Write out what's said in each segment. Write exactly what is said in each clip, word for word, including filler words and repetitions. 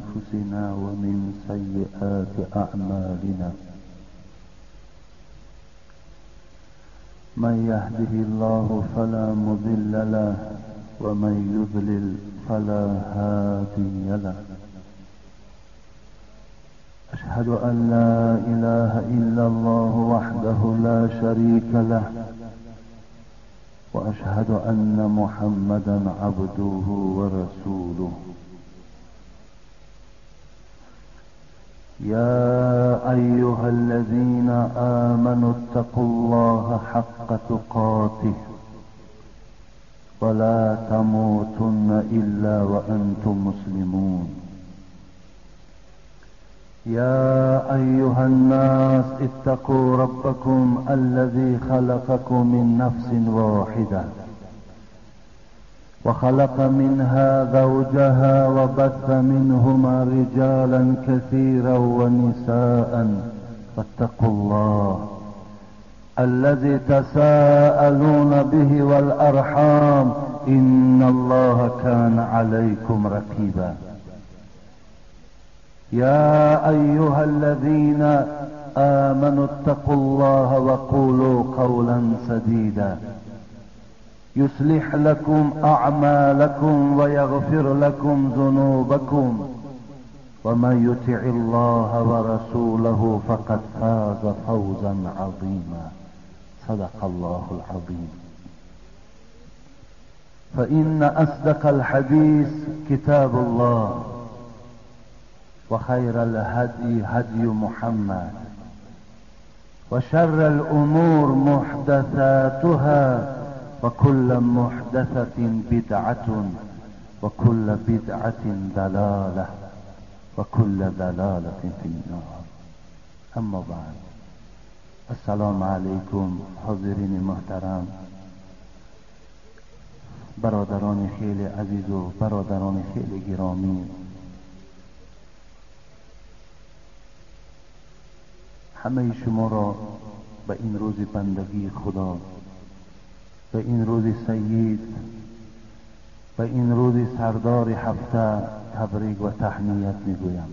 أنفسنا ومن سيئات أعمالنا من يهده الله فلا مضل له ومن يضلل فلا هادي له أشهد أن لا إله إلا الله وحده لا شريك له وأشهد أن محمدا عبده ورسوله يا أيها الذين آمنوا اتقوا الله حق تقاته ولا تموتن إلا وأنتم مسلمون يا أيها الناس اتقوا ربكم الذي خلقكم من نفس واحدة وخلق منها زوجها وبث منهما رجالا كثيرا ونساء واتقوا الله الذي تساءلون به والأرحام إن الله كان عليكم رقيبا يا أيها الذين آمنوا اتقوا الله وقولوا قولا سديدا يصلح لكم أعمالكم ويغفر لكم ذنوبكم ومن يطع الله ورسوله فقد فاز فوزا عظيما صدق الله العظيم فإن أصدق الحديث كتاب الله وخير الهدي هدي محمد وشر الأمور محدثاتها وكل محدثة بدعة وكل بدعة ضلالة وكل ضلالة في النار اما بعد السلام علیکم حاضرین محترم، برادران خیلی عزیز و برادران خیلی گرامی، همه شما را به این روز بندگی خدا، به این روز سید، به این روز سردار هفته تبریک و تهنیت میگویم.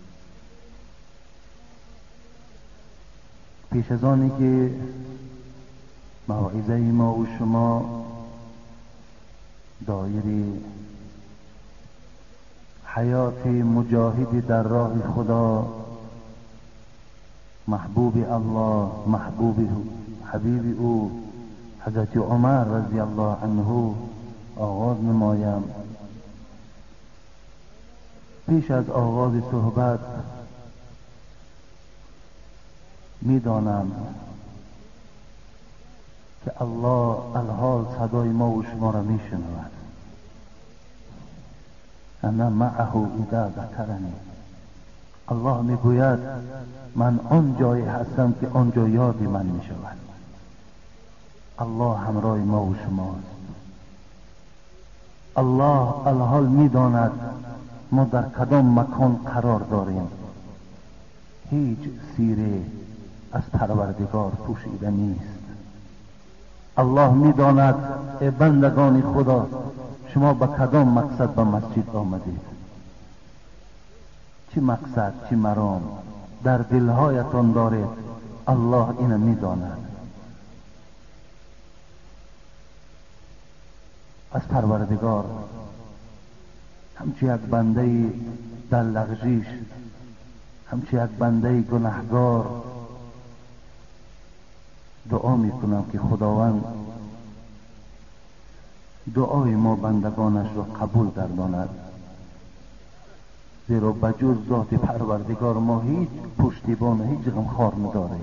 پیش از آنی که موعظه ما و شما دایره حیات مجاهدی در راه خدا، محبوب الله، محبوب حبیب او حضرت عمر رضی الله عنه آغاز نمایم، پیش از آغاز صحبت میدانم که الله الحال صدای ما و شما را میشنود. انا معه اذا ذکرنی، الله میگوید من آن جایی هستم که آنجا یاد من میشود. الله همراه ما و شماست. الله الحال میداند ما در کدام مکان قرار داریم. هیچ سیره از پروردگار پوشیده نیست. الله میداند ای بندگان خدا شما به کدام مقصد به مسجد آمدید، چی مقصد چی مرام در دلهایتان دارید. الله اینو میداند. از پروردگار همچی یک بنده در لغزش، همچی یک بنده گناهگار دعا میکنم که خداوند دعای ما بندگانش را قبول گرداند، زیرا بجز ذات پروردگار ما هیچ پشتیبان، هیچ غمخوار نداریم.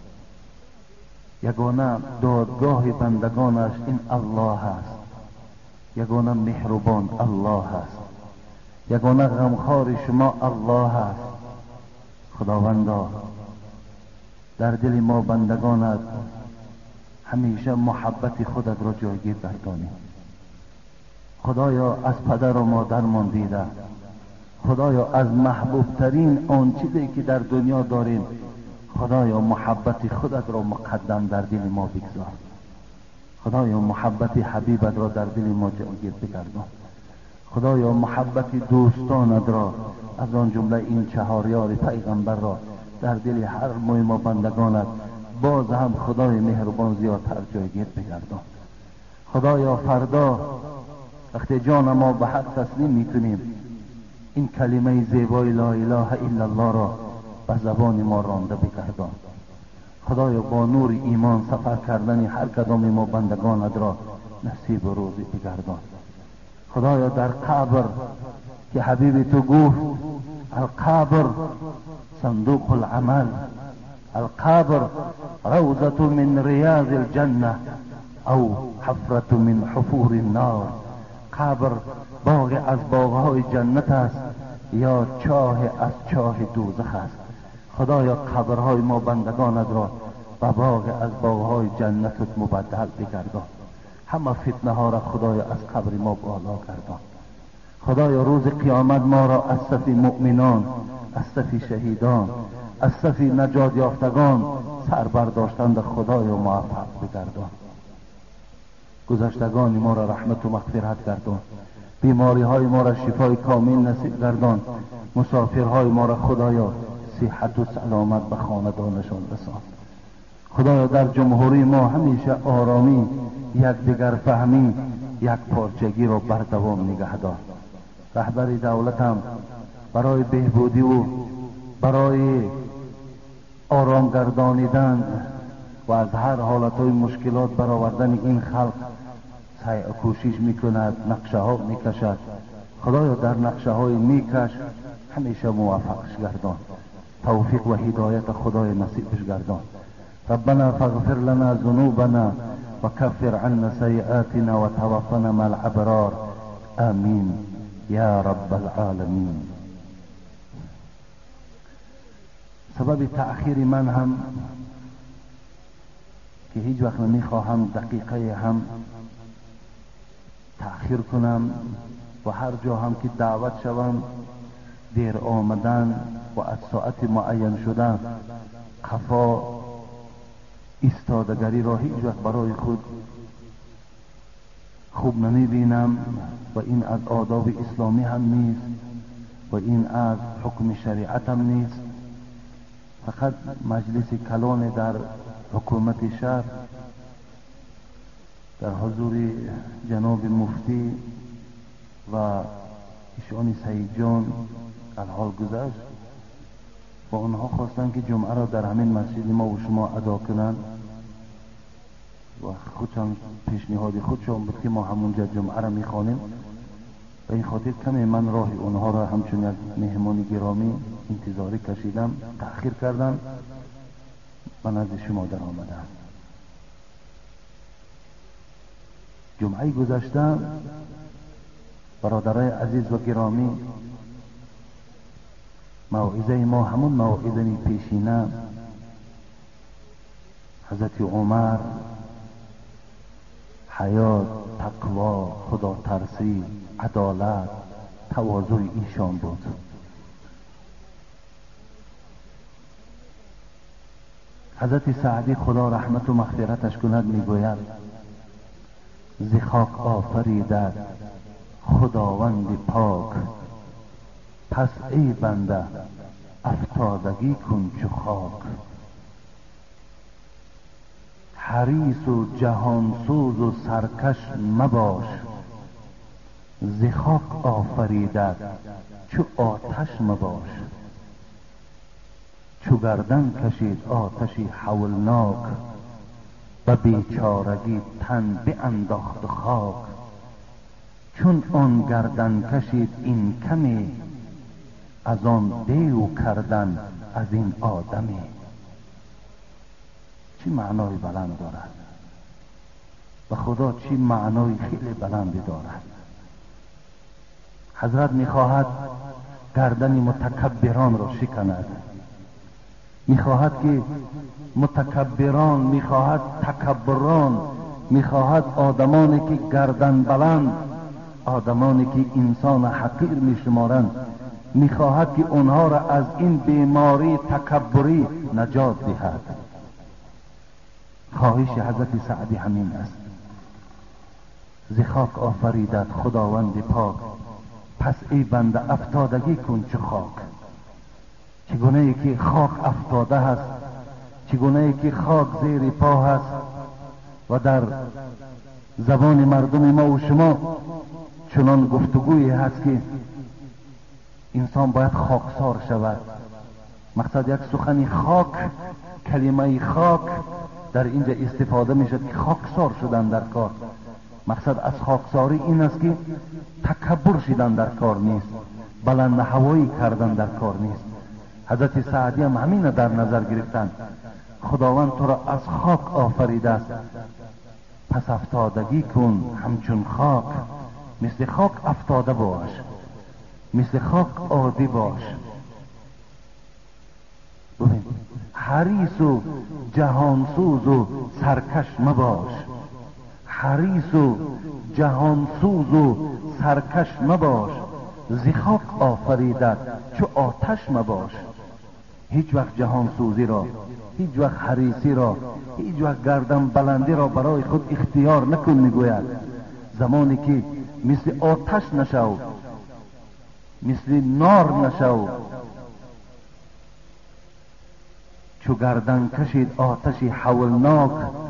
یگانه دادگاه بندگانش این الله هست، یگانه مهربان الله هست، یگانه غمخوار شما الله هست. خداوندا در دل ما بندگانت همیشه محبت خودت را جایگیر گردانی. خدایا از پدر و مادرمان دیده، خدایا از محبوب ترین آن چیزی که در دنیا داریم، خدایا محبت خودت را مقدم در دل ما بگذار. خدایا محبت حبیبت را در دل ما جایگیر بگردان. خدایا محبت دوستانت را از آن جمله این چهار یار پیغمبر را در دل هر موی ما بندگانت باز هم خدای مهربان زیادتر جایگیر بگردان. خدایا فردا وقتی جان ما به حق تسلیم میکنیم این کلمه زیبای لا اله الا الله را به زبان ما رانده بگردان. خدایا با نور ایمان سفر کردن هر کدام ما بندگانت را نصیب و روزی بگردان. خدایا در قبر که حبیب تو گفت القبر صندوق العمل، القبر روضة من ریاض الجنه او حفرة من حفور النار. قبر باغ از باغهای جنت است یا چاه از چاه دوزخ است. خدایا قبرهای ما بندگانت را به باغ از باغهای جنتت مبدل بگردان. همه فتنه ها را خدایا از قبر ما بالا گردان. خدایا روز قیامت ما را از صف مؤمنان، از صف شهیدان، از صف نجات یافتگان سر برداشتند خدایا موفق بگردان. گذشتگان ما را رحمت و مغفرت گردان. بیماری های ما را شفای کامل نصیب گردان. مسافرهای ما را خدایا صحت و سلامت به خاندانشان رسان. خدایا در جمهوری ما همیشه آرامی، یک دیگر فهمی، یک پارچگی را بر دوام نگه دار. رهبر دولت هم برای بهبودی و برای آرام گردانیدن و از هر حالتهای مشکلات برآوردن این خلق سعی و کوشش میکند، نقشه ها میکشد. خدایا در نقشه های میکش همیشه موفقش گردان. توفیق و هدایت خدای نصیبش گردان. ربنا فاغفر لنا ذنوبنا وكفر عنا سيئاتنا وتوفنا مع الابرار آمین یا رب العالمین. سبب تأخیر من هم که هیچ وقت نمیخواهم دقیقه هم تأخیر کنم و هر جا هم که دعوت شوم دیر آمدن و از ساعت معین شدن خفا ایستادگری را هیچ وقت برای خود خوب نمی بینم و این از آداب اسلامی هم نیست و این از حکم شریعت هم نیست. فقط مجلس کلان در حکومت شهر در حضور جناب مفتی و ایشان سعید جان الحال گذشت و اونها خواستن که جمعه را در همین مسجد ما و شما ادا کنند و خودشان پیشنهاد خودشان بود که ما همونجا جمعه را میخوانیم و این خاطر کمی من راه اونها را همچون یک مهمان گرامی انتظاری کشیدم، تأخیر کردم و نزد شما در آمدم. جمعه گذشته برادرای عزیز و گرامی موعظه ما همون موعظه پیشینه حضرت عمر حیات، تقوا، خدا ترسی، عدالت، تواضع ایشان بود. حضرت سعدی خدا رحمت و مغفرتش کند میگوید ز خاک آفریدت خداوند پاک، پس ای بنده افتادگی کن چو خاک. حریص و جهانسوز و سرکش مباش، ز خاک آفریدت چو آتش مباش. چو گردن کشید آتشی هولناک، به بیچارگی تن بینداخت خاک. چون آن گردن کشید این کمی، از آن دیو کردن از این آدمی. چی معنای بلند دارد و خدا چی معنای خیلی بلندی دارد. حضرت میخواهد گردن متکبران را شکند، میخواهد که متکبران، میخواهد تکبران، میخواهد آدمانی که گردن بلند، آدمانی که انسان حقیر میشمارند، میخواهد که اونها را از این بیماری تکبری نجات دهد. خواهش حضرت سعدی همین است. ز خاک آفریدت خداوند پاک، پس ای بنده افتادگی کن چو خاک. چگونه ای که خاک افتاده هست، چگونه ای که خاک زیر پا هست و در زبان مردم ما و شما چنان گفتگویی هست که انسان باید خاکسار شود. مقصد یک سخنی خاک، کلمه خاک در اینجا استفاده می شد که خاکسار شدن در کار. مقصد از خاکساری این است که تکبر شدن در کار نیست، بلند هوایی کردن در کار نیست. حضرت سعدی هم همین در نظر گرفتن. خداوند تو را از خاک آفریده است، پس افتادگی کن همچون خاک. مثل خاک افتاده باش، مثل خاک عادی باش. ببین، حریص و جهانسوز و سرکش مباش. حریص و جهانسوز و سرکش مباش. ز خاک آفریدت چو آتش مباش. هیچ وقت جهانسوزی را، هیچ وقت حریصی را، هیچ وقت گردن بلندی را برای خود اختیار نکن. میگوید زمانی که مثل آتش نشو، مثل نار نشو. چو گردن کشید آتشی حولناک،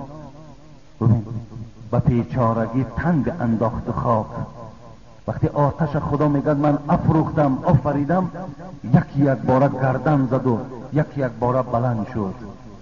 به پیچارگی تنگ انداخت خاک. وقتی آتش خدا میگد من افروختم، آفریدم، یکی یک باره گردن زد و یکی یک باره بلند شد.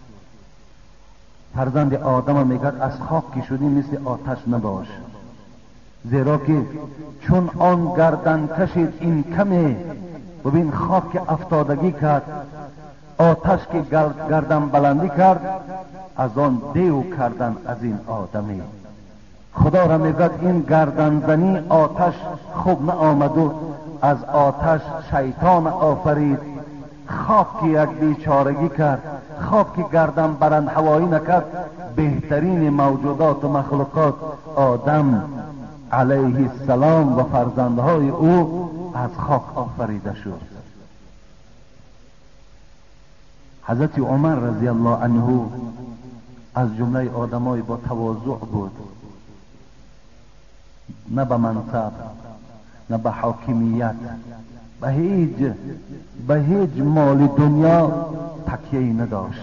فرزند آدم میگد از خاک که شدی مثل آتش نباش، زیرا که چون آن گردن کشید این کمه. ببین خاک که افتادگی کرد، آتش که گردن بلندی کرد، از آن دیو کردن از این آدمی. خدا را میگد این گردن زنی آتش خوب نآمد و از آتش شیطان آفرید. خاک که یک بیچارگی کرد، خاک که گردن بلند هوایی نکرد، بهترین موجودات و مخلوقات آدم علیه السلام و فرزندهای او از خاک آفریده شد. حضرت عمر رضی الله عنه از جمله آدمای با تواضع بود. نه به منصب، نه به حاکمیت، به هیچ به هیچ مال دنیا تکیه نداشت.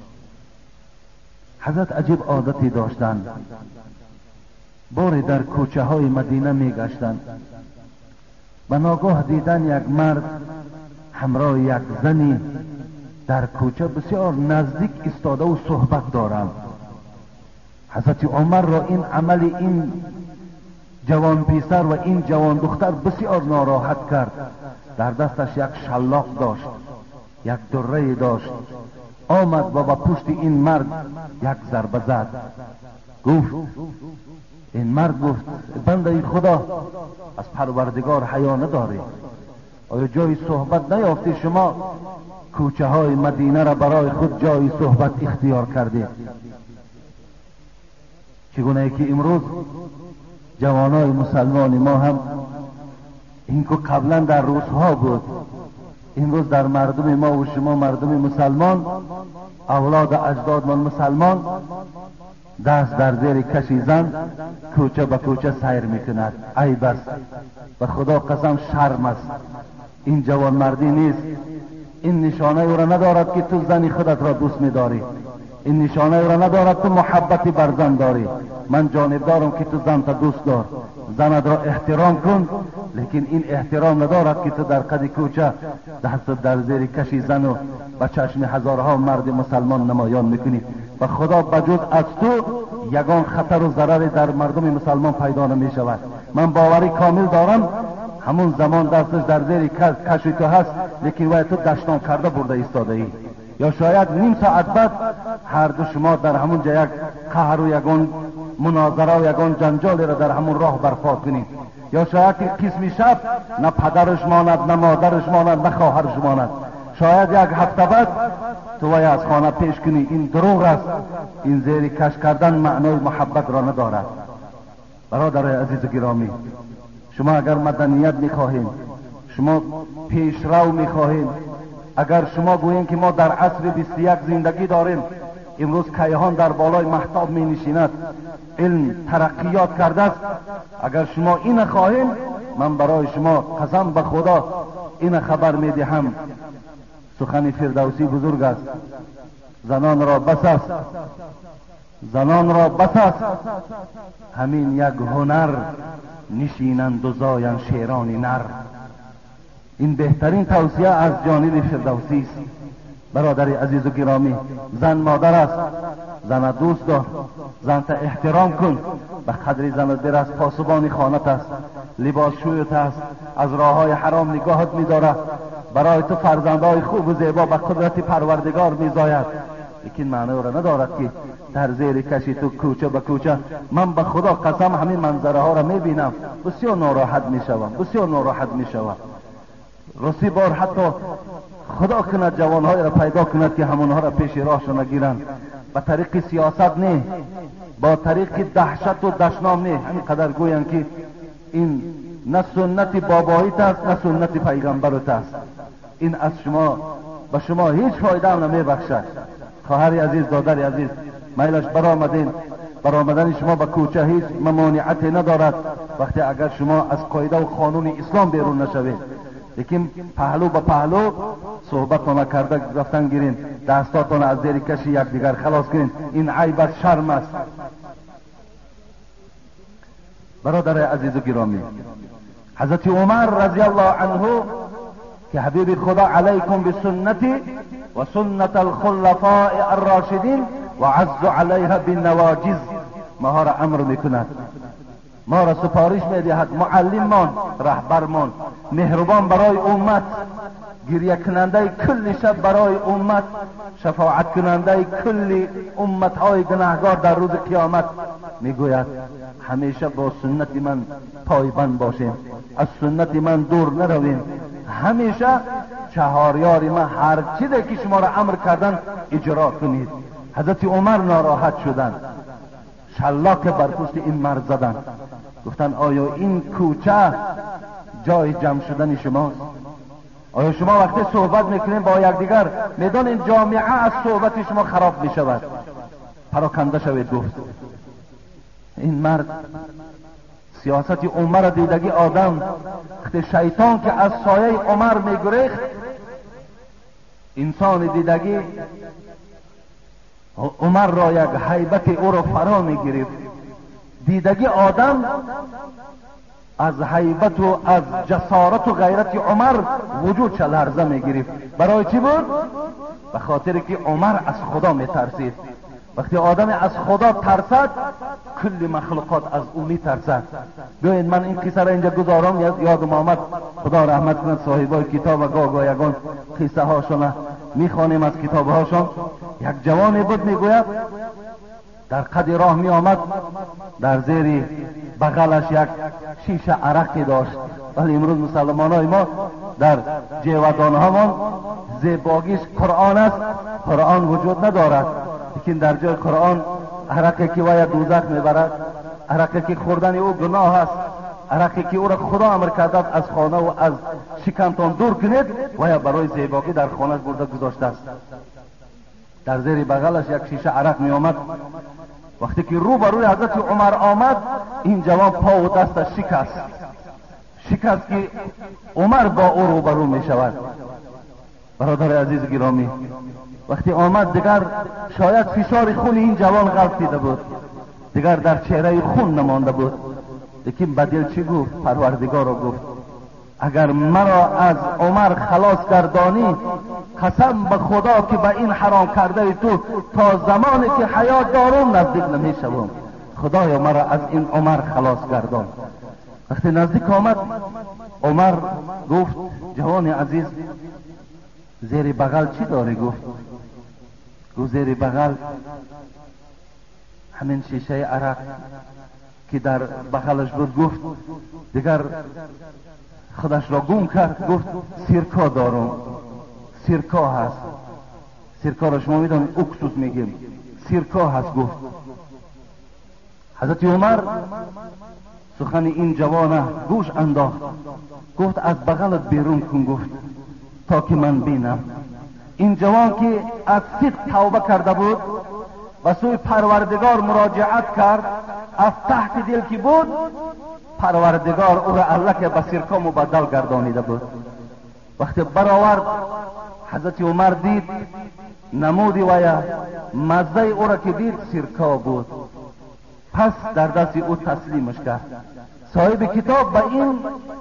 حضرت عجیب عادتی داشتند. باری در کوچه های مدینه می گشتند، و ناگاه دیدن یک مرد همراه یک زنی در کوچه بسیار نزدیک ایستاده و صحبت دارند. حضرت عمر را این عمل این جوان پیسر و این جوان دختر بسیار ناراحت کرد. در دستش یک شلاق داشت، یک دره داشت. آمد و با پشت این مرد یک ضربه زد. گفت، این مرد گفت بنده خدا، از پروردگار حیا نداری؟ آیا جای صحبت نیافتی؟ شما کوچه های مدینه را برای خود جای صحبت اختیار کرده. چگونه ای که امروز جوانای مسلمان ما هم، این که قبلا در روزها بود، امروز در مردم ما و شما مردم مسلمان، اولاد اجداد من مسلمان، دست در زیر کشی زن کوچه به کوچه سیر میکند. ای بس، به خدا قسم شرم است. این جوان مردی نیست. این نشانه او را ندارد که تو زنی خودت را دوست می‌داری. این نشانه او را ندارد تو محبتی بر زن داری. من جانب دارم که تو زن تا دوست دار، زنت را احترام کن، لیکن این احترام ندارد که تو در قد کوچه دست در زیر کشی زن و به چشم هزارها مرد مسلمان نمایان میکنی. و خدا بجز از تو یگان خطر و ضرر در مردم مسلمان پیدا نمی شود. من باوری کامل دارم همون زمان دستش در زیر کشی تو هست، لیکن وای تو دشنام کرده برده ایستاده ای. یا شاید نیم ساعت بعد هر دو شما در همون جا یک قهر و یگان مناظره و یگان جنجالی را در همون راه برپا کنید. یا شاید که قسمی شب نه پدرش ماند، نه مادرش ماند، نه خواهرش ماند. شاید یک هفته بعد تو وای از خانه پیش کنی. این دروغ است. این زیر کش کردن معنای محبت را ندارد. برادر عزیز گرامی، شما اگر مدنیت میخواهیم، شما پیشرو میخواهیم، اگر شما گوییم که ما در عصر بیست و یک زندگی داریم، امروز کیهان در بالای مهتاب می نشیند، علم ترقیات کرده است، اگر شما این خواهیم، من برای شما قسم به خدا این خبر میدهم، سخن فردوسی بزرگ است، زنان را بس است، زنان را بس است همین یک هنر، نشینند و زایند شیران نر. این بهترین توصیه از جانب فردوسی است. برادر عزیز و گرامی، زن مادر است، زن دوست دار، زن تا احترام کن، به قدر زن برس، پاسبان خانت است، لباس شویت است، از راه های حرام نگاهت می‌دارد، برای تو فرزندهای خوب و زیبا به قدرت پروردگار می‌زاید. لیکن معنی را ندارد که در زیر کشی تو کوچه به کوچه، من به خدا قسم همین منظره ها را می‌بینم، بسیار ناراحت می‌شوم، بسیار ناراحت می‌شوم. راستی بار حتی خدا کند جوانهای را پیدا کند که همونها را پیش راهشان نگیرند، با طریق سیاست نه، با طریق دهشت و دشنام نه، همین قدر گویند که این نه سنت باباییت است نه سنت پیغمبرت است. این از شما به شما هیچ فایده هم نمیبخشد. خواهر عزیز، دادر عزیز، میلش برآمدین، برآمدن شما به کوچه هیچ ممانعتی ندارد وقتی اگر شما از قاعده و قانون اسلام بیرون نشوید. لیکن پهلو به پهلو صحبت نکرده گفتن گیرین، دستاتون از زیر کشی یکدیگر خلاص کنین، این عیب است، شرم است. برادر عزیز و گرامی، حضرت عمر رضی الله عنه که حبیب خدا علیکم بسنتی و سنت الخلفاء الراشدین و عز علیها بالنواجذ، ما را امر میکند، ما را سفارش میدهد، معلمان، رهبرمان، مهربان برای امت، گریه کننده کل شب برای امت، شفاعت کننده کل امت های گناهگار در روز قیامت، میگوید همیشه با سنت من پایبند باشیم، از سنت من دور نرویم، همیشه چهاریار من هر چیزی که شما را امر کردن اجرا کنید. حضرت عمر ناراحت شدند، شلاق بر پشت این مرد زدن، گفتن آیا این کوچه جای جمع شدن شماست؟ آیا شما وقتی صحبت میکنین با یکدیگر میدان این جامعه از صحبت شما خراب میشود، پراکنده شوید. گفت این مرد سیاست عمر دیدگی آدم، وقتی شیطان که از سایه عمر میگریخت، انسان دیدگی عمر را یک هیبت او را فرا میگرفت. دیدگی آدم از هیبت و از جسارت و غیرت عمر وجود چه لرزه میگرفت. برای چی بود؟ به خاطر که عمر از خدا میترسید. وقتی آدم از خدا ترسد، کل مخلوقات از او میترسد. ببینید من این قصه را اینجا گذارم، یادم آمد، خدا رحمت کند صاحبای کتاب و گاه گاه یگان قصه هاشون میخوانیم از کتاب هاشون. یک جوانی بود میگوید در قد راه می آمد، در زیر بغلش یک شیشه عرقی داشت، ولی امروز مسلمان های ما در جیودان همان زیباگیش قرآن است، قرآن وجود ندارد، لیکن در جای قرآن عرقی که وی دوزخ میبرد، عرقی که خوردن او گناه است، عرقی که او را خدا امر کرده از خانه و از شکمتان دور کنید، وی برای زیباگی در خانه برده گذاشته است. در زیر بغلش یک شیشه عرق می آمد. وقتی که رو بروی حضرت عمر آمد، این جوان پا و دستش شکست، شکست که عمر با او رو برو می شود. برادر عزیز گرامی، وقتی آمد دیگر شاید فشار خون این جوان غلط دیده بود، دیگر در چهره خون نمانده بود، لیکن بدل چی گفت؟ پروردگار را گفت اگر مرا از عمر خلاص گردانی، قسم به خدا که به این حرام کرده تو تا زمانی که حیات دارم نزدیک نمی شوم. خدایا مرا از این عمر خلاص گردان. وقتی نزدیک آمد، عمر گفت جوان عزیز زیر بغل چی داری؟ گفت گفت زیر بغل همین شیشه عرق که در بغلش بود. گفت دیگر خودش را گم کرد. گفت سیرکا دارم، سیرکا هست. سیرکا را شما میدونید اکسوس میگیم، سیرکا هست. گفت حضرت عمر سخن این جوانه گوش انداخت، گفت از بغلت بیرون کن، گفت تا که من بینم. این جوان که از صدق توبه کرده بود و سوی پروردگار مراجعت کرد، از تحت دل که بود پروردگار او را الله که به سرکه مبدل گردانیده بود. وقتی برآورد حضرت عمر دید نمودی ویا مزه او را که دید سرکه بود، پس در دست او تسلیمش کرد. صاحب کتاب به این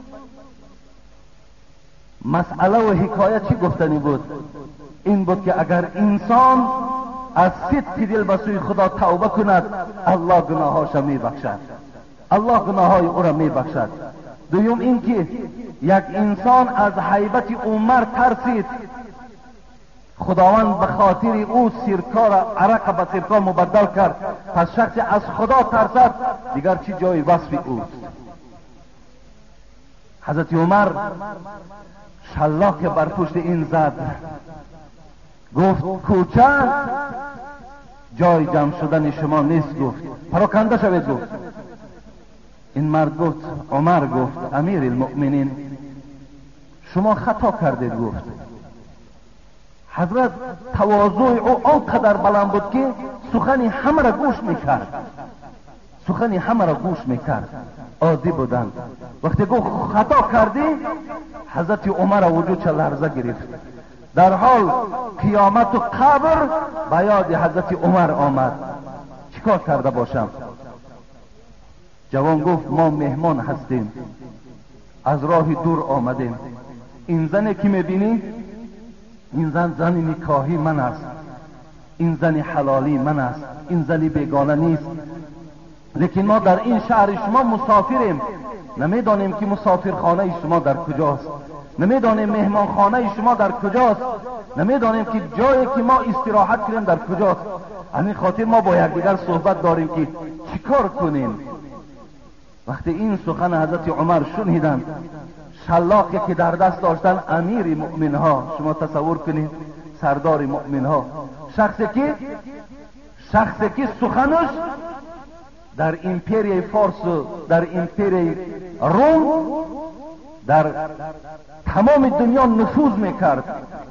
مسئله و حکایه چی گفتنی بود؟ این بود که اگر انسان از صدق دل به سوی خدا توبه کند، الله گناهاش می بخشد، الله گناههای او را می بخشد. دوم این که یک انسان از هیبت عمر ترسید، خداوند به خاطر او سرکه را عرق به سرکه مبدل کرد، پس شخص از خدا ترسد دیگر چی جای وصف اوست. حضرت عمر شلاق بر پشت این زد، گفت کوچه جای جمع شدن شما نیست، گفت پراکنده شوید. گفت این مرد گفت، عمر گفت امیر المؤمنین شما خطا کردید. گفت حضرت تواضع او آنقدر بلند بود که سخنی همه را گوش میکرد، سخنی همه را گوش میکرد، عادی بودند. وقتی گفت خطا کردی، حضرت عمر وجود چه لرزه گرفت. در حال قیامت و قبر به یاد حضرت عمر آمد. چیکار کرده باشم؟ جوان گفت ما مهمان هستیم، از راه دور آمدیم. این زنی که میبینی این زن زن نکاحی من است، این زن حلالی من است، این زنی بیگانه نیست. لیکن ما در این شهر شما مسافریم، نمیدانیم که مسافرخانه شما در کجاست، نمیدانیم مهمان خانه شما در کجاست، نمیدانیم که جایی که ما استراحت کنیم در کجاست. همین خاطر ما با یکدیگر صحبت داریم که چیکار کنیم. وقتی این سخن حضرت عمر شنیدند، شلاقی که در دست داشتن امیر مؤمن ها، شما تصور کنید سردار مؤمن ها، شخصی که شخصی که سخنش در امپیری فارس و در امپیری روم در تمام دنیا نفوذ میکرد،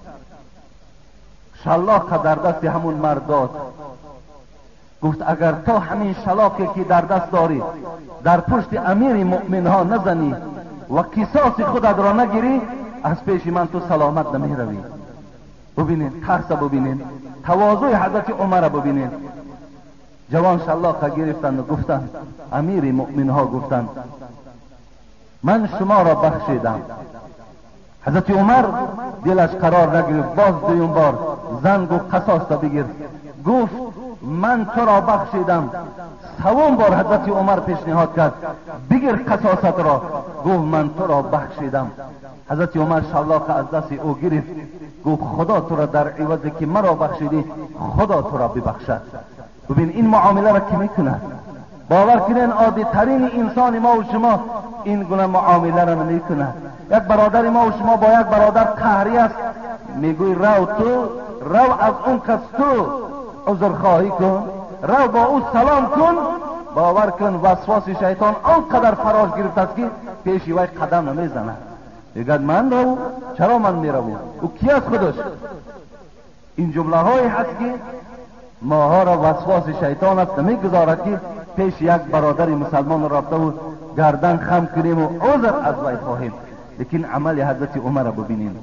شلاق در دست همون مرد داد. گفت اگر تو همین شلاقی که در دست داری در پشت امیر مؤمن ها نزنی و قصاص خودت را نگیری، از پیش من تو سلامت نمی روی. ببینید ترس، ببینید تواضع حضرت عمر ببینید. جوان شلاق گرفتند و گفتند، امیر مؤمن ها گفتند من شما را بخشیدم. حضرت عمر دلش قرار نگرفت، باز دویم بار زن گفت قصاص تا بگیر. گفت من تو را بخشیدم. سوم بار حضرت عمر پیشنهاد کرد بگیر قصاصت را. گفت من تو را بخشیدم. حضرت عمر شلاق از دست او گرفت، گفت خدا تو را در عوضی که مرا بخشیدی خدا تو را ببخشد. ببین این معامله را کی میکند؟ باور کنین عادی ترین انسان ما و شما این گونه معامله را نمیکند. یک برادر ما و شما با یک برادر قهری است، میگوی رو تو رو از اون کس تو عذر خواهی کن، رو با او سلام کن. باور کن وسواس شیطان آنقدر فراش گرفته است که پیش وی قدم نمیزند. میگه من رو چرا من میروم؟ او کی از خودش؟ این جمله های هست که ماها را وسواس شیطان است نمیگذارد که پیش یک برادر مسلمان رفته و گردن خم کنیم و عذر از وی خواهیم. لیکن عمل حضرت عمر را ببینیم.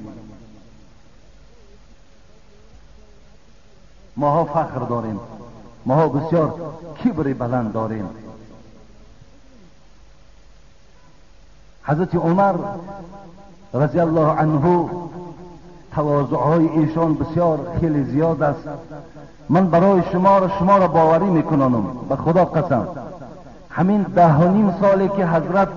ماها فخر داریم، ماها بسیار کبر بلند داریم. حضرت عمر رضی الله عنه تواضعهای ایشان بسیار خیلی زیاد است. من برای شما را شما را باوری میکنم به خدا قسم. همین ده و نیم سالی که حضرت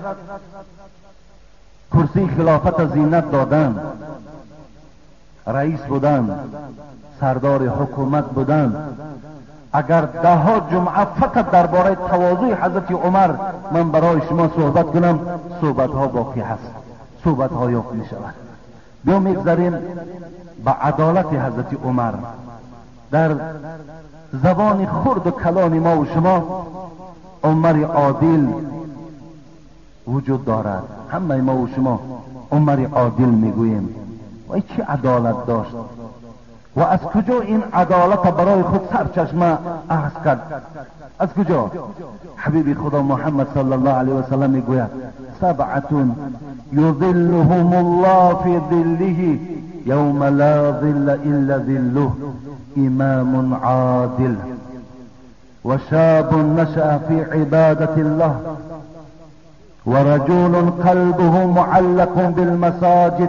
کرسی خلافت زینت دادن، رئیس بودن، سردار حکومت بودن، اگر ده ها جمعه فقط درباره تواضع حضرت عمر من برای شما صحبت کنم، صحبت ها باقی هست، صحبت ها یافت می شود. بیا میگذاریم به عدالت حضرت عمر. در زبان خرد و کلان ما و شما عمر عادل وجود دارد. همه ما و شما عمر عادل میگوییم. وای چه عدالت داشت، و از کجا این عدالت برای خود سرچشمه اخذ کرد؟ از کجا؟ حبیب خدا محمد صلی الله علیه و سلم میگوید سبعتون یظلهم الله فی ظله یوم لا ظل الا ظله امام عادل و شاب نشأ فی عبادة الله ورجل قلبه معلق بالمساجد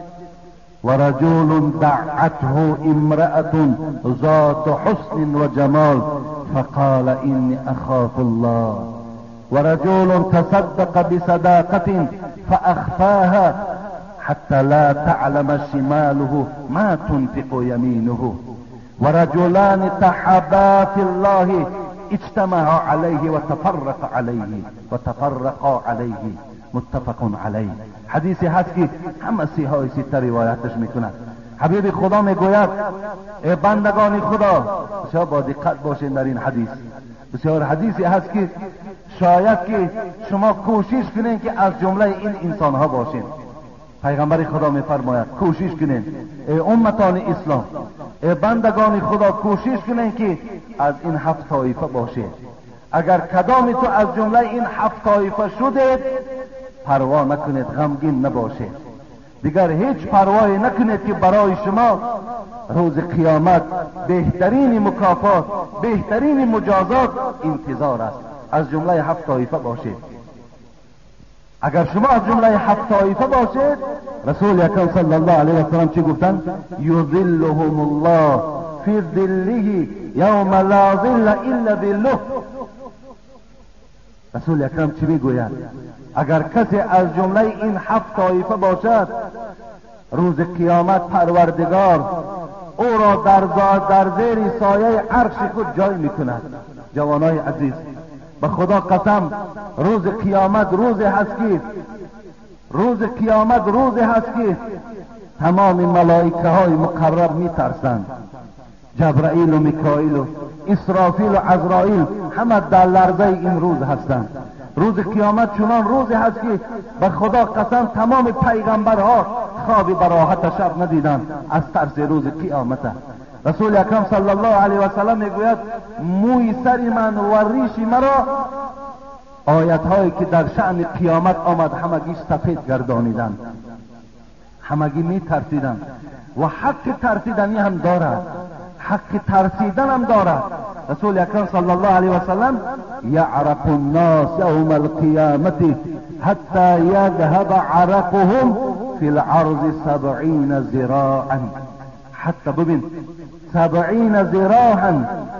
ورجل دعته امرأة ذات حسن وجمال فقال إني أخاف الله ورجل تصدق بصداقة فأخفاها حتى لا تعلم شماله ما تنفق يمينه ورجلان تحابا في الله اجتمعا عليه وتفرق عليه وتفرقا عليه متفق علیه. حدیثی هست که همه سیهای سیته روایتش میکنند. حبیب خدا میگوید ای بندگان خدا، بسیار با دقت باشین در این حدیث. بسیار حدیثی هست که شاید که شما کوشش کنین که از جمله این انسان ها باشین. پیغمبر خدا میفرماید کوشش کنین ای امتان اسلام، ای بندگان خدا کوشش کنین که از این هفت طایفه باشید. اگر کدام تو از جمله این هفت طایفه شدید پروا نکنید، غمگین نباشید، دیگر هیچ پروایی نکنید که برای شما روز قیامت بهترین مکافات، بهترین مجازات انتظار است. از جمله هفت طایفه باشید. اگر شما از جمله هفت طایفه باشید، رسول اکرم صلی الله علیه و سلم چی گفتن؟ یظلهم الله فی ظله یوم لا ظل الا ظله. رسول اکرم چی میگوید؟ اگر کسی از جمله این هفت طایفه باشد، روز قیامت پروردگار او را در در زیر سایه عرش خود جای میکند. جوانای عزیز، به خدا قسم روز قیامت روز هست که روز قیامت روز هست که تمام ملائکه های مقرب میترسند. جبرائیل و میکائیل و اسرافیل و عزرائیل همه در لرزه این روز هستند. روز قیامت چنان روزی هست که به خدا قسم تمام پیغمبرها خوابی براحت شب ندیدند از ترس روز قیامت. رسول اکرم صلی الله علیه و سلم میگوید موی سر من و ریش مرا آیت هایی که در شأن قیامت آمد همگی سفید گردانیدند، همگی می ترسیدند و حق ترسیدنی هم دارد، حق ترسیدن هم دارد. رسول اکرم صلی الله علیه و سلم یعرق الناس یوم القیامت حتی یذهب عرقهم فی العرض سبعین ذراعا، حتی ببین سبعین ذراعا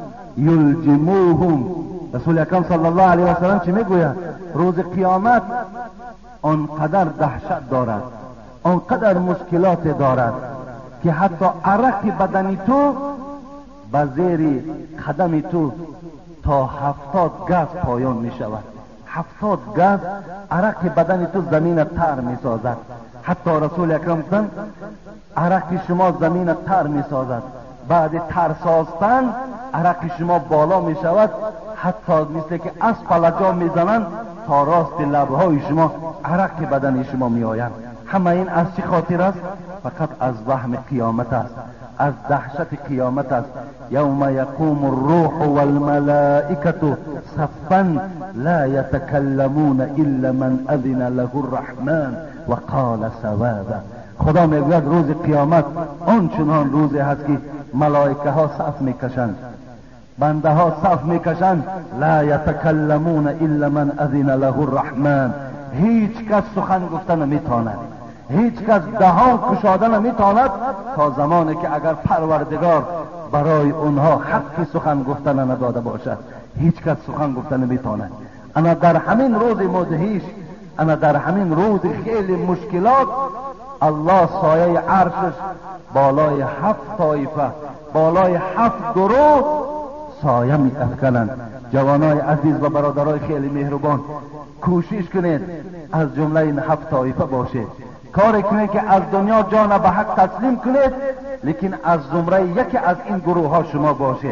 یلجموهم. رسول اکرم صلی الله علیه و سلم چی میگوید؟ روز قیامت آنقدر دهشت دارد، آنقدر مشکلات دارد که حتی عرق بدنی تو به زیر قدم تو تا هفتاد گز پایان می شود. هفتاد گز عرق بدن تو زمین تر می سازد. حتی رسول اکرم گفتند عرق شما زمین تر می سازد، بعد تر ساختن عرق شما بالا می شود، حتی مثل که اسفل جا می زنند تا راست لبهای شما عرق بدن شما می آیند. همه این از چه خاطر است؟ فقط از وهم قیامت است، از دهشت قیامت است. یوم یقوم الروح والملائکة صفا لا یتکلمون الا من اذن له الرحمن و قال صوابا. خدا میگوید روز قیامت آنچنان روزی هست که ملائکه ها صف میکشند، بنده ها صف میکشند، لا یتکلمون الا من اذن له الرحمن. هیچ کس سخن گفتن نمیتواند، هیچ کس دهان کشاده نمیتواند تا زمانی که اگر پروردگار برای اونها حق سخن گفتن نداده باشد. هیچ کس سخن گفتن نمیتواند. انا در همین روز مدهیش، انا در همین روز خیلی مشکلات، الله سایه عرشش بالای هفت طایفه، بالای هفت گروه سایه می افکنند. جوانای عزیز و برادرای خیلی مهربان، کوشش کنید از جمله این هفت طایفه باشید. کاری کنید که از دنیا جان به حق تسلیم کنید، لیکن از زمره یکی از این گروه ها شما باشید.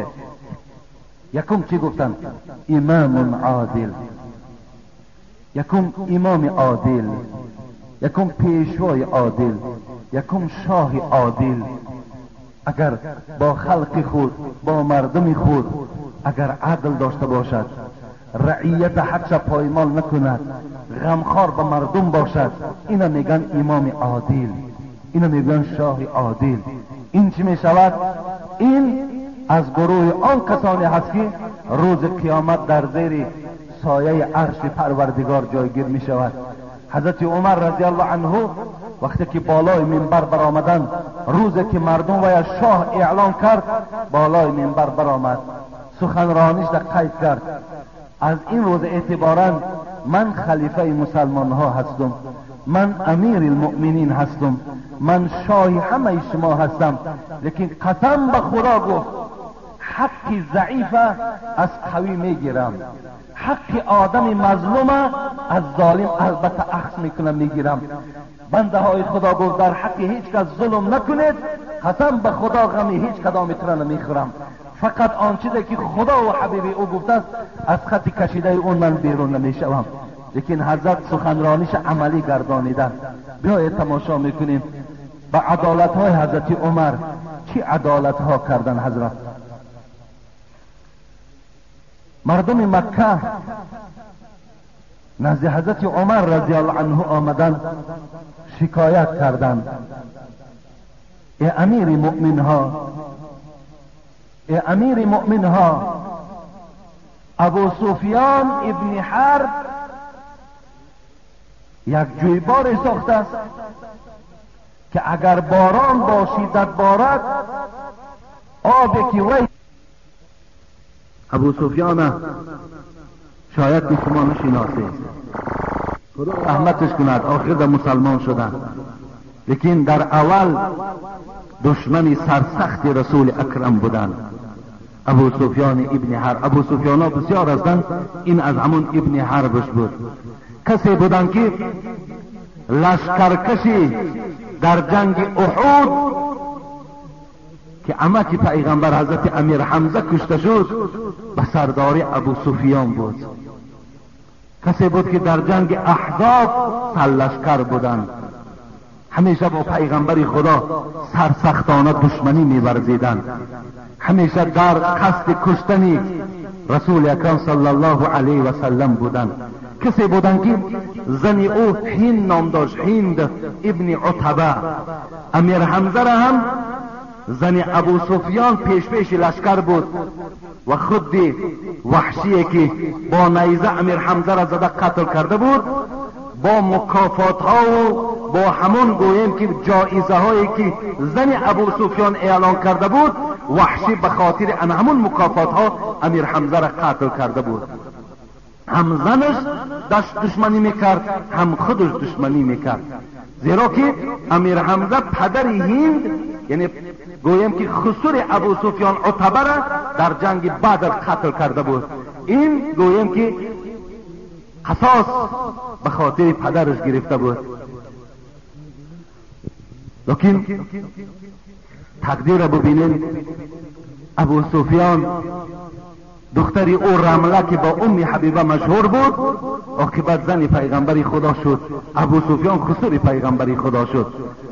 یکم چی گفتن؟ امام عادل، یکم امام عادل، یکم پیشوای عادل، یکم شاه عادل. اگر با خلق خود، با مردم خود اگر عدل داشته باشد، رعیت حقش پایمال نکند، غمخوار به مردم باشد، اینا میگن امام عادل، اینا میگن شاه عادل. این چی میشود؟ این از گروه آن کسانی هست که روز قیامت در زیر سایه عرش پروردگار جایگیر می شود. حضرت عمر رضی الله عنه وقتی که بالای منبر برآمدند، روزی که مردم وی شاه اعلان کرد، بالای منبر برآمد، سخنرانیش را قید کرد. از این روز اعتبارا من خلیفه مسلمان ها هستم، من امیر المؤمنین هستم، من شاه همه شما هستم، لیکن قسم به خدا گفت حق ضعیف از قوی میگیرم، حق آدم مظلوم از ظالم البته اخذ میکنم میگیرم. بنده های خدا گفت در حق هیچ کس ظلم نکنید، قسم به خدا غمی هیچ کدام تر نمیخورم، فقط آن چیزی که خدا و حبیب او گفته است از خط کشیده اون من بیرون نمیشوم. لیکن حضرت سخنرانیش عملی گردانیدن. بیایید تماشا میکنیم به عدالت های حضرت عمر چی عدالت ها کردن. حضرت مردم مکه نزد حضرت عمر رضی الله عنه آمدن، شکایت کردند: ای امیر مؤمن ها، ای امیر مؤمن ها، ابو سفیان ابن حرب یک جویبار ساخته است که اگر باران با شدت بارد، آبی که وی ابو سفیان شاید که شما نشناسید، خدا رحمتش کند، آخر در مسلمان شدن، لیکن در اول دشمن سرسخت رسول اکرم بودن. ابو سفیان ابن حرب، ابو سفیان ها بسیار هستند، این از همون ابن حربش بود. کسی بودن که لشکرکشی در جنگ احد که امک پیغمبر حضرت امیر حمزه کشته شد به سرداری ابو سفیان بود. کسی بود که در جنگ احزاب سرلشکر بودند، همیشه با پیغمبر خدا سرسختانه دشمنی می‌ورزیدند، همیشه در قصد کشتن رسول اکرم صلی الله علیه و سلم بودند. کسی بودند که زن او هند نام داشت، هند ابن عتبه. امیر حمزه را هم زن ابو سفیان پیش پیش لشکر بود و خود وحشی که با نیزه امیر حمزه را زده قتل کرده بود، با مکافات ها و با همون گویم که جایزه هایی که زن ابو سفیان اعلان کرده بود، وحشی به خاطر ان همون مکافات ها امیر حمزه را قتل کرده بود. هم زنش داشت دشمنی میکرد، هم خودش دشمنی میکرد، زیرا که امیر حمزه پدر هند، یعنی گویم که خسور ابو سفیان عتبه را در جنگ بدر قتل کرده بود. این گویم که قصاص به خاطر پدرش گرفته بود. لیکن تقدیر را ببینید، ابو سفیان دختری او رمله که با ام حبیبه مشهور بود، عاقبت زن پیغمبری خدا شد. ابو سفیان خسور پیغمبری خدا شد.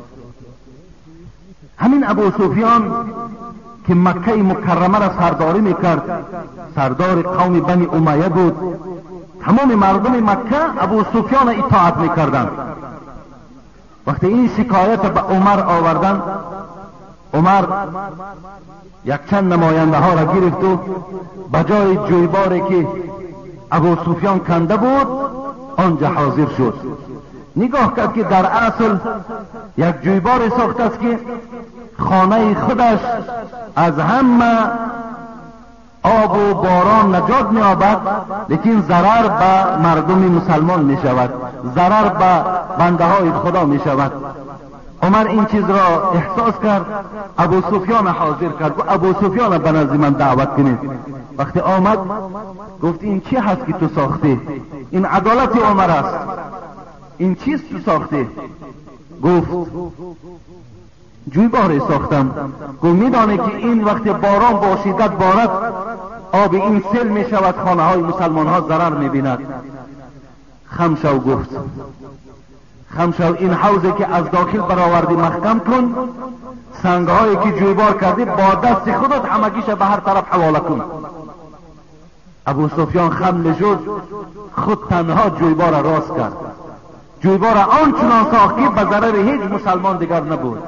همین ابو سفیان که مکه مکرمه را سرداری میکرد، سردار قوم بنی امیه بود، تمام مردم مکه ابو سفیان اطاعت میکردند. وقتی این شکایت به عمر آوردند، عمر یک چند نماینده ها را گرفت و بجای جویباری که ابو سفیان کنده بود آنجا حاضر شد. نگاه کرد که در اصل یک جویبار ساخته است که خانه خودش از همه آب و باران نجات می یابد، لیکن ضرر به مردم مسلمان می شود، ضرر به بنده های خدا می شود. عمر این چیز را احساس کرد، ابو سفیان حاضر کرد و ابو سفیان به نزد من دعوت کنید. وقتی آمد گفت این چی هست که تو ساخته؟ این عدالت عمر است، این چیست تو ساخته؟ گفت جویباری ساختم. گفت میدانی که این وقت باران با شدت بارد، آب این سیل می شود، خانه های مسلمان ها ضرر می بیند. خمشو گفت، خمشو این حوضی که از داخل برآوردی محکم کن، سنگهایی که جویبار کردی با دست خودت همگیش به هر طرف حواله کن. ابو سفیان خم شد، خود تنها جویبار را راست کرد. جویبار آنچنان ساخت که به ضرر هیچ مسلمان دیگر نبود.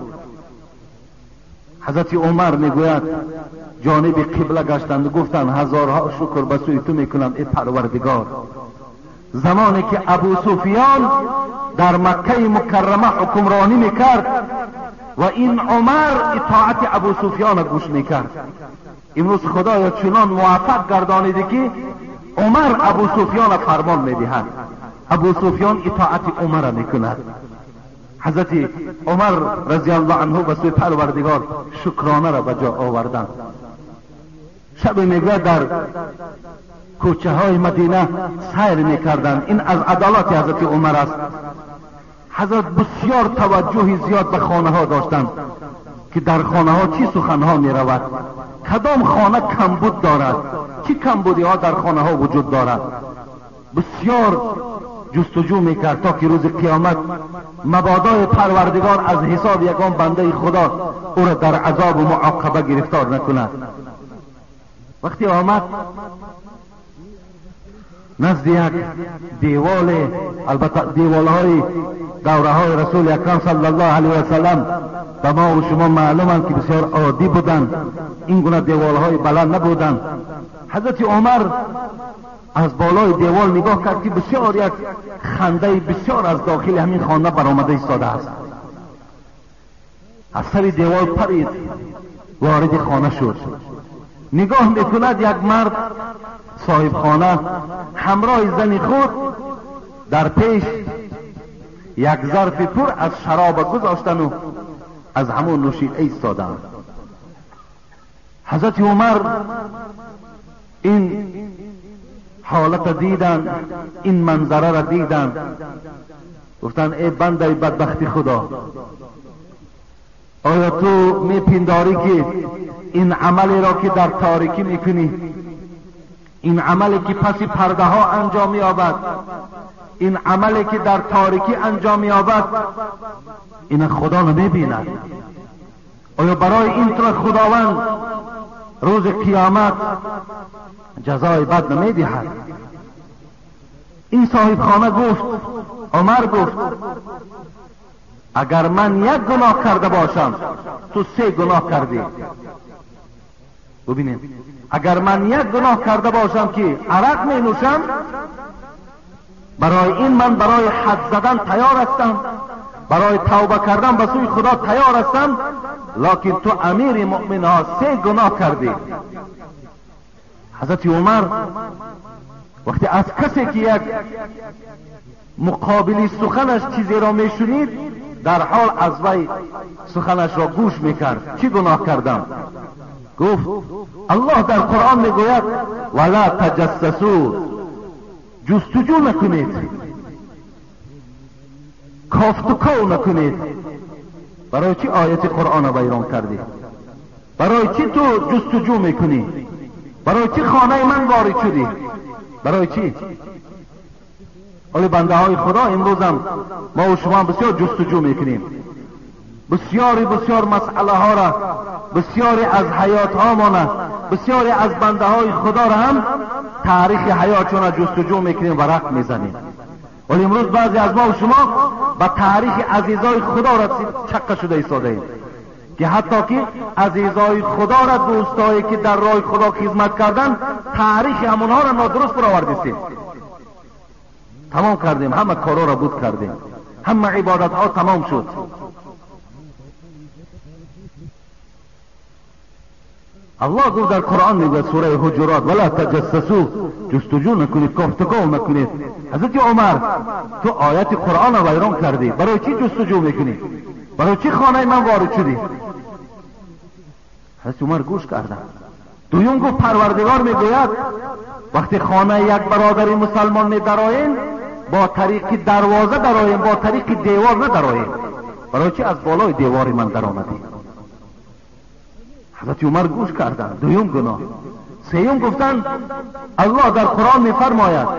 حضرت عمر میگوید جانب قبله گشتند و گفتند هزارها شکر به سوی تو میکنم ای پروردگار، زمانی که ابو سفیان در مکه مکرمه حکمرانی میکرد و این عمر اطاعت ابو سفیان گوش میکرد، امروز خدایا چنان موفق گردانیده که عمر ابو سفیان فرمان میدهد، ابو سفیان اطاعت عمر میکند. حضرت عمر رضی الله عنه و سوی پروردگار شکرانه را به جا آوردند. شب میگوید در کوچه های مدینه سیر میکردند. این از عدالت حضرت عمر است. حضرت بسیار توجه زیاد به خانه ها داشتند که در خانه ها چی سخن ها می رود، کدام خانه کمبود دارد، چی کمبودی ها در خانه ها وجود دارد. بسیار جستجو میکرد تا که روز قیامت مبادا پروردگار از حساب یگان بنده خدا او را در عذاب و معاقبه گرفتار نکند. وقتی آمد نزد یک دیوال، البته دیوالهای دوره های رسول اکرم صلی الله علیه و سلم به ما و شما معلومند که بسیار عادی بودند، این گونه دیوالهای بلند نبودند. حضرت عمر از بالای دیوال نگاه کرد که بسیار یک خنده بسیار از داخل همین خانه برآمده ایستاده است. از سر دیوال پرید، وارد خانه شد. نگاه میکند یک مرد صاحب خانه همراه زن خود در پیش یک ظرف پر از شراب گذاشتن و از همون نوشیدنی ایستادند. حضرت عمر این حالت دیدن، این منظره را دیدن، گفتن ای بنده بدبختی خدا، آیا تو میپنداری که این عملی را که در تاریکی میکنی، این عملی که پس پرده ها انجام می‌یابد، این عملی که در تاریکی انجام می‌یابد، این خدا نمیبیند؟ آیا برای این تو خداوند روز قیامت جزای بد نمیدهد؟ این صاحب خانه گفت، عمر گفت اگر من یک گناه کرده باشم تو سه گناه کردی. ببینید، اگر من یک گناه کرده باشم که عرق می نوشم، برای این من برای حد زدن تیار هستم، برای توبه کردن به سوی خدا تیار هستم، لکن تو امیر مؤمن ها سه گناه کردی. حضرت عمر وقتی از کسی که یک مقابلی سخنش چیزی را می شنید، در حال از وی سخنش را گوش میکرد. چی گناه کردم؟ گفت الله در قرآن میگوید ولا تجسسوا، جستجو نکنید، کافت و کو نکنید. برای چی آیت قرآن را بیان کردی؟ برای چی تو جستجو میکنی؟ برای چی خانه من وارد شدی؟ برای چی؟ ولی بنده های خدا امروزم ما و شما بسیار جستجو میکنیم، بسیاری بسیار مسئله ها را، بسیاری از حیات ها مانه، بسیاری از بنده های خدا را هم تاریخ حیاتشون را جستجو میکنیم و رقم میزنیم. ولی امروز بعضی از ما و شما با تاریخ عزیزای خدا را چکه شده ایستاده ایم که حتی که عزیزای خدا را، دوستایی که در راه خدا خدمت کردن، تاریخ همونها را نادرست برآوردیم، تمام کردیم، همه کارا را بود کردیم، همه عبادت ها تمام شد. الله گفت در قرآن میگه سوره حجرات ولا تجسسوا، جستجو نکنید، کافتگاه نکنید. حضرت عمر تو آیت قرآن را ویران کردی، برای چی جستجو میکنی؟ برای چی خانه من وارد شدی؟ حضرت عمر گوش کردن. دویم گفت پروردگار میگوید وقتی خانه یک برادر مسلمان می درآیین، با طریق دروازه درآیین، با طریق دیوار ندرآیین. برای چی از بالای دیوار من در آمدی؟ حضرت عمر گوش کردن. دویم گناه. سیوم گفتن الله در قرآن میفرماید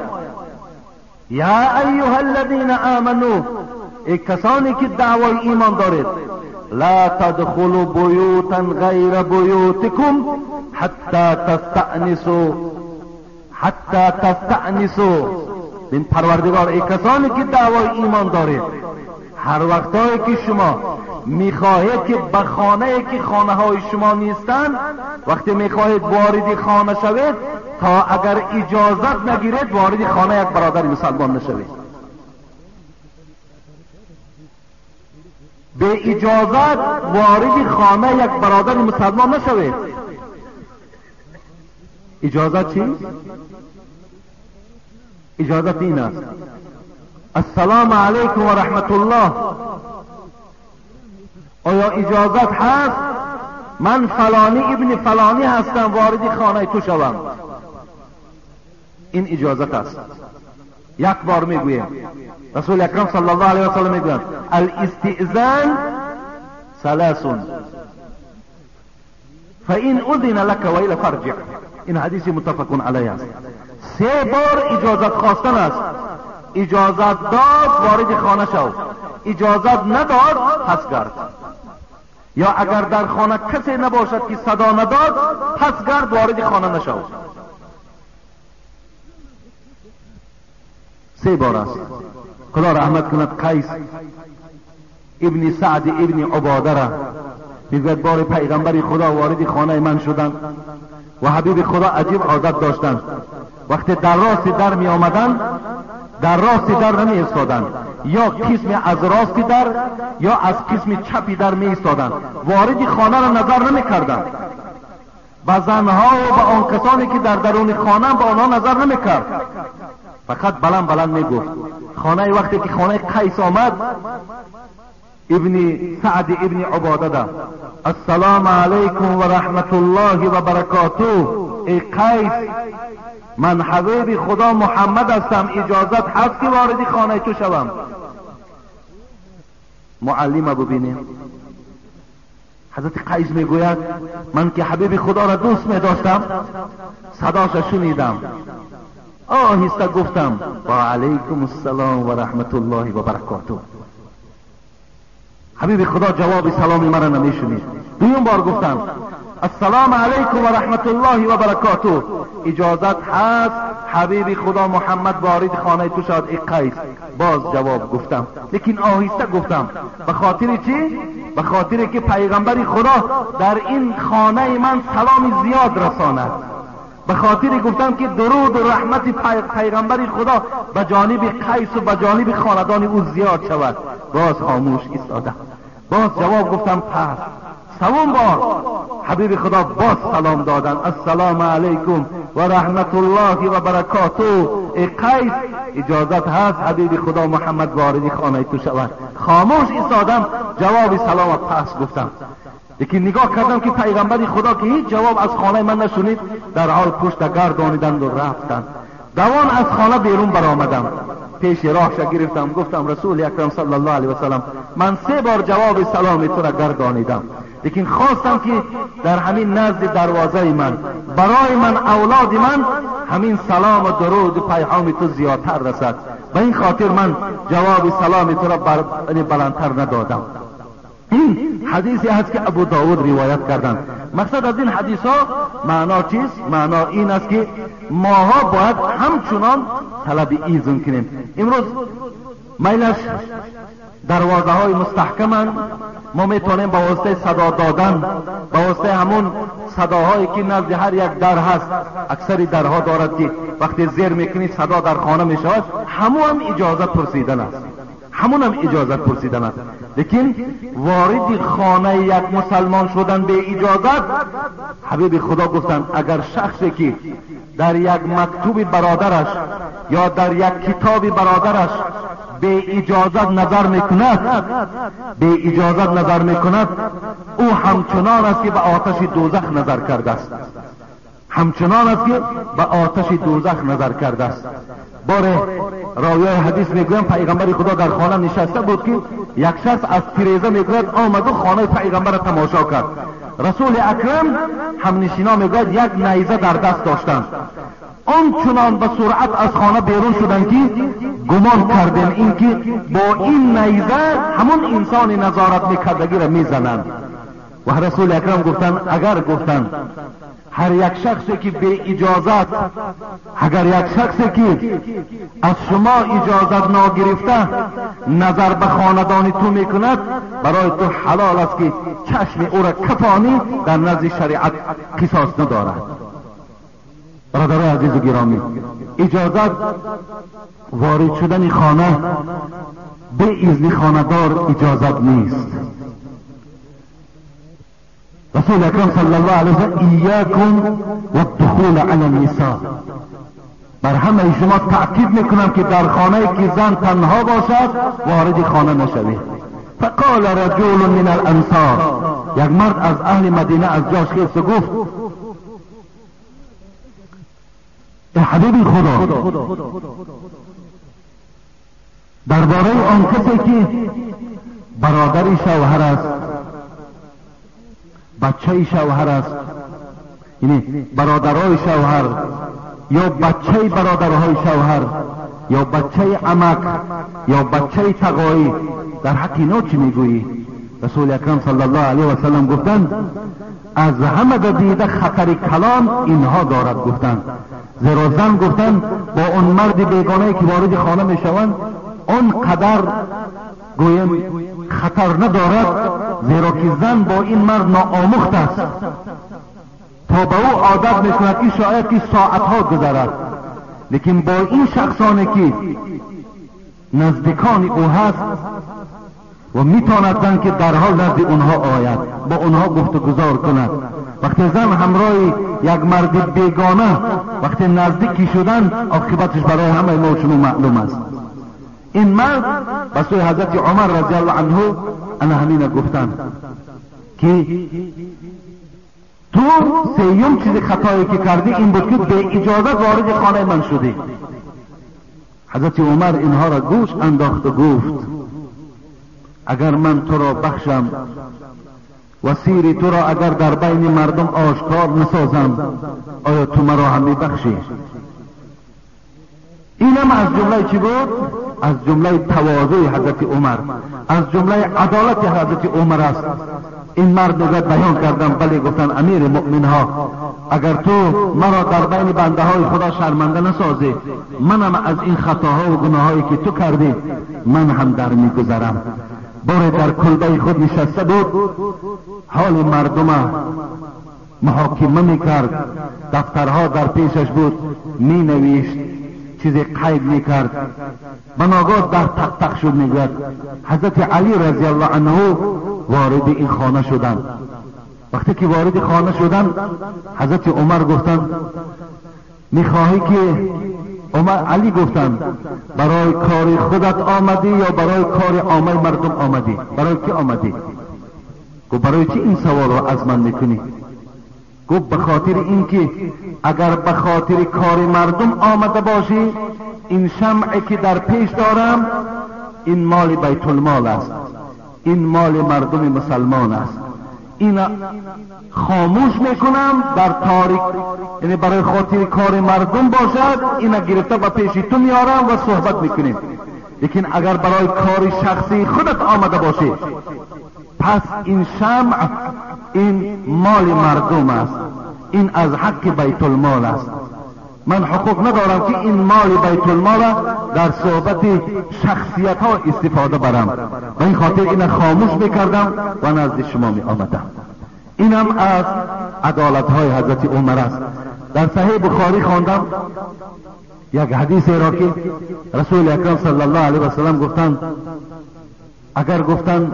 یا ایها الذین آمنو، ای کسانی که دعوای ایمان دارید، لا تدخلوا بیوتا غیر بیوتکم حتی تستأنسوا حتی تستأنسوا. این پروردگار ای کسانی که دعوای ایمان دارید، هر وقتایی که شما میخواهید که به خانه که خانه های شما نیستند، وقتی میخواهید وارد خانه شوید، تا اگر اجازت نگیرید وارد خانه یک برادر مسلمان نشوید. به اجازت وارد خانه یک برادر مسلمان نشوید. اجازت چی؟ اجازت این است: السلام علیکم و رحمت الله، آیا اجازت هست من فلانی ابن فلانی هستم وارد خانه تو شوم؟ این اجازت است. یک بار میگویم. رسول اکرم صلی الله علیه و سلم میگوید الاستئذان ثلاث فإن اذن لك وإلا فرجع. این حدیث متفق علیه است. سه بار اجازت خواستن است. اجازت داد وارد خانه شو، اجازت نداد پس گرد. یا اگر در خانه کسی نباشد که صدا نداد پس گرد وارد خانه نشو. سه بار است. خدا رحمت کند قیس ابن سعد ابن عباده را میگوید بار پیغمبر خدا وارد خانه من شدند و حبیب خدا عجیب عادت داشتند، وقتی در راست در می آمدند در راست در نمی ایستادند، یا قسم از راست در یا از قسم چپی در می ایستادند، وارد خانه را نظر نمی کردند. به زنها و به آن کسانی که در درون خانه به آنها نظر نمی کرد، فقط بلند بلند می گفت. خانه وقتی که خانه قیس آمد، ابن سعد ابن عباده دا السلام علیکم و رحمت الله و برکاته، ای قیس من حبیب خدا محمد هستم، اجازت هست که وارد خانه تو شوم؟ معلم ببینیم. حضرت قیس میگوید من که حبیب خدا را دوست می داشتم، صداش شنیدم، آهسته گفتم و علیکم السلام و رحمت الله و برکاته. حبیب خدا جواب سلام مرا نمیشنید. دویم بار گفتم السلام علیکم و رحمت الله و برکاته، اجازت هست حبیب خدا محمد وارد خانه تو شد ای قیس؟ باز جواب گفتم، لیکن آهسته گفتم. به خاطر چی؟ به خاطر که پیغمبر خدا در این خانه من سلام زیاد رساند. به خاطر گفتم که درود و رحمت پیغمبر خدا به جانب قیس و به جانب خاندان او زیاد شود. باز خاموش ایستادم. باز جواب گفتم پس. سوم بار حبیب خدا باز سلام دادن السلام علیکم و رحمت الله و برکاته، ای قیس اجازت هست حبیب خدا محمد وارد خانه تو شود؟ خاموش ایستادم. جواب سلام پس گفتم، لیکن نگاه کردم که پیغمبر خدا که هیچ جواب از خانه من نشنید، در حال پشت گردانیدند و رفتند. دوان از خانه بیرون برآمدم، پیش راهش گرفتم، گفتم رسول اکرم صلی الله علیه و سلم من سه بار جواب سلام تو را گردانیدم، لیکن خواستم که در همین نزد دروازه من برای من اولاد من همین سلام و درود و پیغام تو زیادتر رسد، به این خاطر من جواب سلام تو را بر... بلندتر ندادم. این حدیثی هست که ابو داود روایت کردند. مقصد از این حدیث ها معنا چیست؟ معنا این است که ماها باید همچنان طلب ایذن کنیم. امروز میلش دروازه های مستحکمند، ما میتونیم با واسطه صدا دادن، با واسطه همون صداهایی که نزد هر یک در هست، اکثری درها دارد که وقتی زیر میکنی صدا در خانه میشود، همون هم اجازت پرسیدن است، همون هم اجازت پرسیدن است. لیکن وارد خانه یک مسلمان شدن به اجازت، حبیب خدا گفتند اگر شخصی که در یک مکتوب برادرش یا در یک کتاب برادرش به اجازت نظر میکند به اجازت نظر میکند او همچنان است که به آتش دوزخ نظر کرده است، همچنان است که به آتش دوزخ نظر کرده است. باره راویای حدیث میگویم پیغمبر خدا در خانه نشسته بود که یک شخص از تیریزه میگوید آمد و خانه پیغمبر تماشا کرد. رسول اکرم هم نشینا میگوید یک نیزه در دست داشتند، آنچنان به سرعت از خانه بیرون شدن که گمان کردن اینکه با این نیزه همون انسان نظارت میکردگی را میزنند. و رسول اکرم گفتن اگر گفتن هر یک شخصی که به اجازت، اگر یک شخصی که از شما اجازت ناگرفته نظر به خاندان تو میکند، برای تو حلال است که چشم او را کفانی، در نزد شریعت قصاص ندارد. برادرای عزیز و گرامی، اجازت وارد شدن خانه به اذن خاندار اجازت نیست. رسول اکرم صلی الله علیه و سلم ایاکم و الدخول علی النساء، بر همه شما تأکید میکنم که در خانه که زن تنها باشد وارد خانه نشوید. فقال رجل من الانصار، یک مرد از اهل مدینه از جاش خیست و گفت ای حبیب خدا، درباره آن کسی که برادر شوهر است، بچه شوهر است، یعنی برادرای شوهر یا بچه برادرهای شوهر یا بچه عمک یا بچه تقایی، در حق اینا چی میگویی؟ رسول اکرم صلی الله علیه و سلم گفتند از همه دیده خطر کلام اینها دارد. گفتند زیرا زن گفتند با اون مرد بیگانه که وارد خانه میشوند اون قدر گویم خطر ندارد، زیرا که زن با این مرد ناآموخت است، تا به او عادت میکند این شاید که ساعتها گذرد، لیکن با این شخصانی که نزدیکان او هست و میتواند زن که در حال نزد اونها آید با اونها گفتگوزار کند. وقتی زن همراه یک مرد بیگانه وقتی نزدیکی شدن عاقبتش برای همه ما شما معلوم است. این مرد به سوی حضرت عمر رضی الله عنه انا همین گفتن که تو سیوم چیز خطایی که کردی این بود که به اجازه وارد خانه من شدی. حضرت عمر اینها را گوش انداخت و گفت اگر من تو را بخشم و سیر تو را اگر در بین مردم آشکار نسازم، آیا تو مرا هم میبخشی؟ اینم از جمله چی بود؟ از جمله تواضع حضرت عمر، از جمله عدالت حضرت عمر است. این مرد نگاه بیان کردم، بله گفتن امیر مؤمن ها اگر تو مرا در بین بنده های خدا شرمنده نسازی، منم از این خطاها و گناهایی که تو کردی من هم در میگذرم. باره در کلبه خود نشسته بود، حال مردم محاکمه میکرد، دفترها در پیشش بود می نویشت، چیزی قید میکرد. بناگاه در تق تق شد میگوید حضرت علی رضی الله عنه وارد این خانه شدند. وقتی که وارد خانه شدند حضرت عمر گفتند میخواهی که عمر علی گفتند برای کار خودت آمدی یا برای کار عامه مردم آمدی؟ برای کی آمدی؟ گفت برای چی این سوال رو از من میکنی؟ گفت به خاطر اینکه اگر به خاطر کار مردم آمده باشی، این شمعی که در پیش دارم این مال بیت المال است، این مال مردم مسلمان است، این خاموش میکنم در تاریک، یعنی برای خاطر کار مردم باشد اینا گرفته و پیش تو میارم و صحبت میکنیم. لیکن اگر برای کار شخصی خودت آمده باشی، پس این شمع این مال مردم است، این از حق بیت المال است. من حقوق ندارم که این مال بیت المال در صحبت شخصیت ها استفاده برم، و این خاطر این خاموش میکردم و نزد شما می آمدم. اینم از عدالت های حضرت عمر است. در صحیح بخاری خواندم یک حدیث را که رسول اکرم صلی الله علیه و سلم گفتند اگر گفتند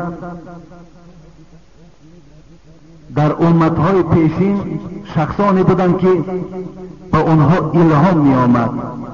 در امتهای پیشین شخصانی بودند که به اونها الهام می آمد،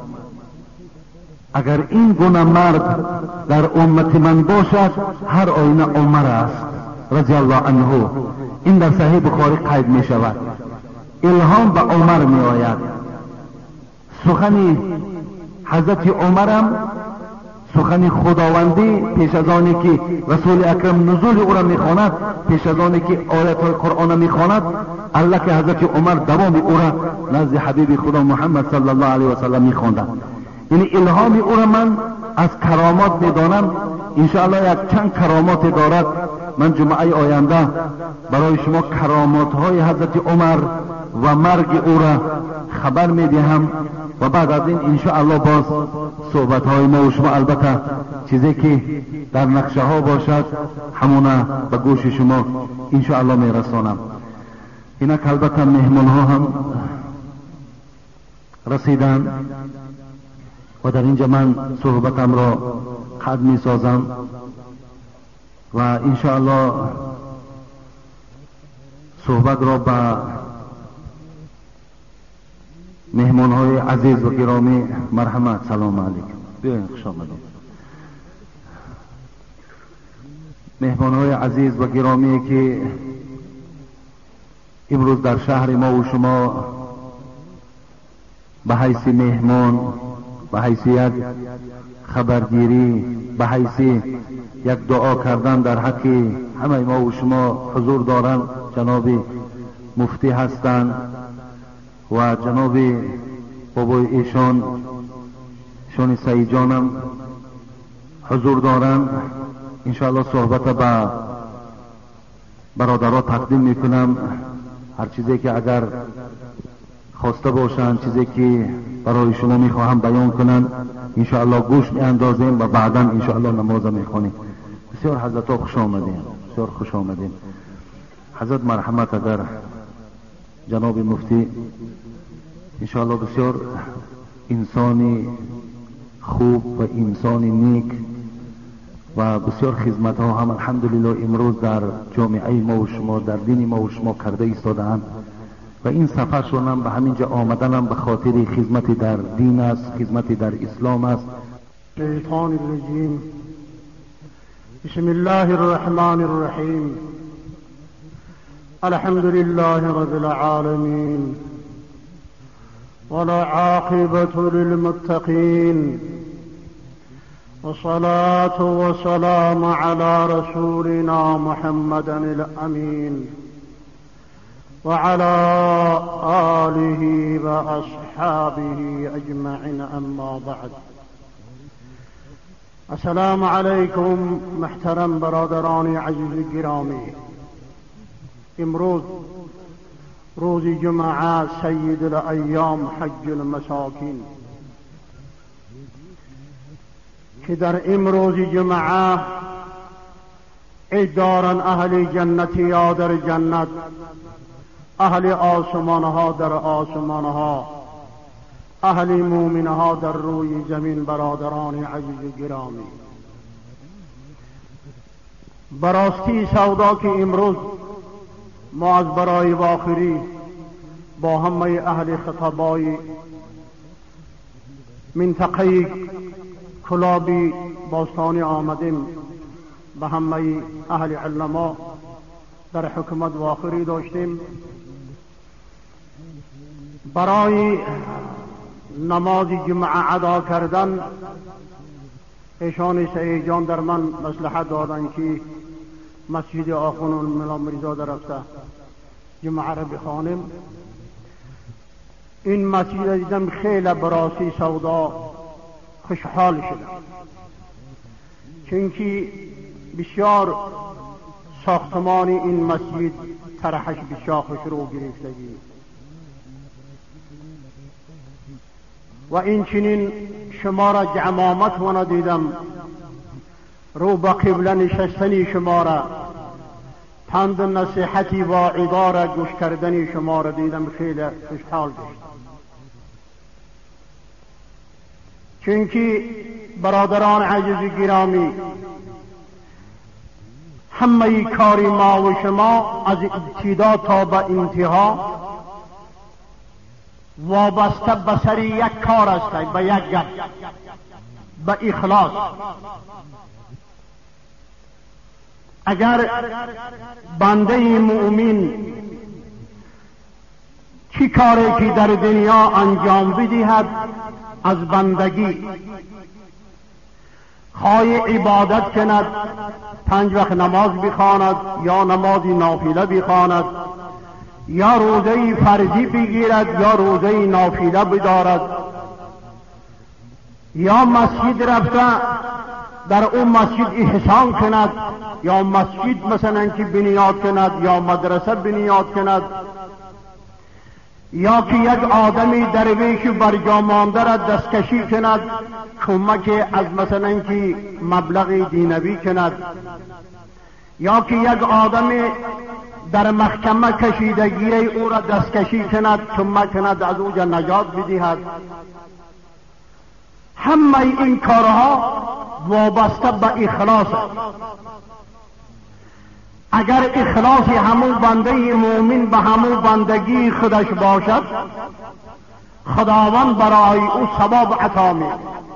اگر این گونه مرد در امت من باشد هر آینه عمر است رضی الله عنه. این در صحیح بخاری قید می شود. الهام به عمر می آید. سخن حضرت عمرم سخن خداوندی پیش از آنی که رسول اکرم نزول او را میخواند، پیش از آنی که آیات های قرآن میخواند، الله که حضرت عمر دوام او را نزد حبیب خدا محمد صلی الله علیه و سلم می‌خواندند. یعنی الهام او را من از کرامات می‌دانم. ان شاء الله یک چند کرامات دارد. من جمعه آینده برای شما کرامات های حضرت عمر و مرگ او را خبر میدهم و بعد از این ان شاء الله باز صحبت های ما و شما البته چیزی که در نقشه ها باشد همونه به گوش شما ان شاء الله میرسانم. اینک البته مهمان ها هم رسیدن و در اینجا من صحبتم را قد می سازم و ان شاء الله صحبت را به مهمان های عزیز و گرامی مرحمت. سلام علیکم. بیاین خوش آمدید. مهمان های عزیز و گرامی که امروز در شهر ما و شما به حیث مهمان، به حیثیت خبرگیری، به حیث یک دعا کردن در حق همه ما و شما حضور دارند. جناب مفتی هستند و جناب بابای ایشان شون سعید جانم حضور دارند. انشاءالله صحبت به برادرها تقدیم میکنم. هر چیزی که اگر خواسته باشند، چیزی که برای شما میخواهم بیان کنند انشاءالله گوش میاندازیم و بعدا انشاءالله نماز میخوانیم. بسیار حضرت ها خوش آمدین، بسیار خوش آمدین. حضرت مرحمت اگر جناب مفتی انشاءالله بسیار انسانی خوب و انسانی نیک و بسیار خدمت ها هم الحمدلله امروز در جامعه ما و شما، در دین ما و شما کرده ایستادند و این سفرشون هم به همینجا آمدنم به خاطر خدمت در دین است، خدمت در اسلام است. شیطان الرجیم. بسم الله الرحمن الرحیم. الحمد لله رب العالمين والعاقبة للمتقين والصلاة والسلام على رسولنا محمد الأمين وعلى آله وأصحابه أجمعين. أما بعد. السلام عليكم محترم برادران عزیز گرامی. امروز روز جمعه سید الایام حج المساکین که در امروز جمعه عید دارن اهل جنتی ها در جنت، اهل آسمان ها در آسمان ها، اهل مومن ها در روی زمین. برادران عزیز گرامی، براستی سودا که امروز ما از برای واخری با همه اهل خطبای منطقه کلابی باستانی آمدیم، به همه اهل علما در حکومت واخری داشتیم. برای نماز جمعه ادا کردن ایشان سعید جان در من مصلحت دادن که مسجد آخون الملا مریزاده رفته جمعه را بخوانیم. این مسجد دیدم خیلی براسی سودا خوشحال شدم، چونکه بسیار ساختمان این مسجد طرحش بسیار خوش رو گرفتگی و این چنین شما را جمامت وانا دیدم، رو به قبله نشستنی شما را، پند نصیحتی و عباره گوش کردنی شما را دیدم، خیلی خوشحال گشت. چونکه برادران عزیز گرامی، همه کاری ما و شما از ابتدا تا به انتها وابسته به سر یک کار است، به یک گپ، به اخلاص. اگر بنده مؤمن چی کاری که در دنیا انجام بدهد از بندگی، خواهی عبادت کند، پنج وقت نماز بخواند یا نماز نافله بخواند یا روزه فرضی بگیرد یا روزه نافله بدارد، یا مسجد رفته در اون مسجد احسان کند، یا مسجد مثلا که بنیاد کند، یا مدرسه بنیاد کند، یا که یک آدمی درویش برجا مانده را دستکشی کند، کمک از مثلا که مبلغ دینوی کند، یا که یک آدمی در محکمه کشیدگی او را دستکشی کند، کمک کند از اوجا نجات بدهد. همه این کارها وابسته به اخلاص است. اگر اخلاص همون بنده مومن به همون بندگی خودش باشد، خداوند برای او ثواب عطا می‌کند.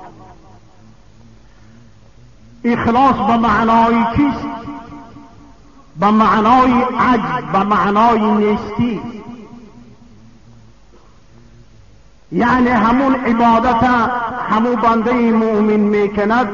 اخلاص به معنای چیست؟ به معنای عجز، به معنای نیستی. یعنی همون عبادت همون بنده مومن میکند،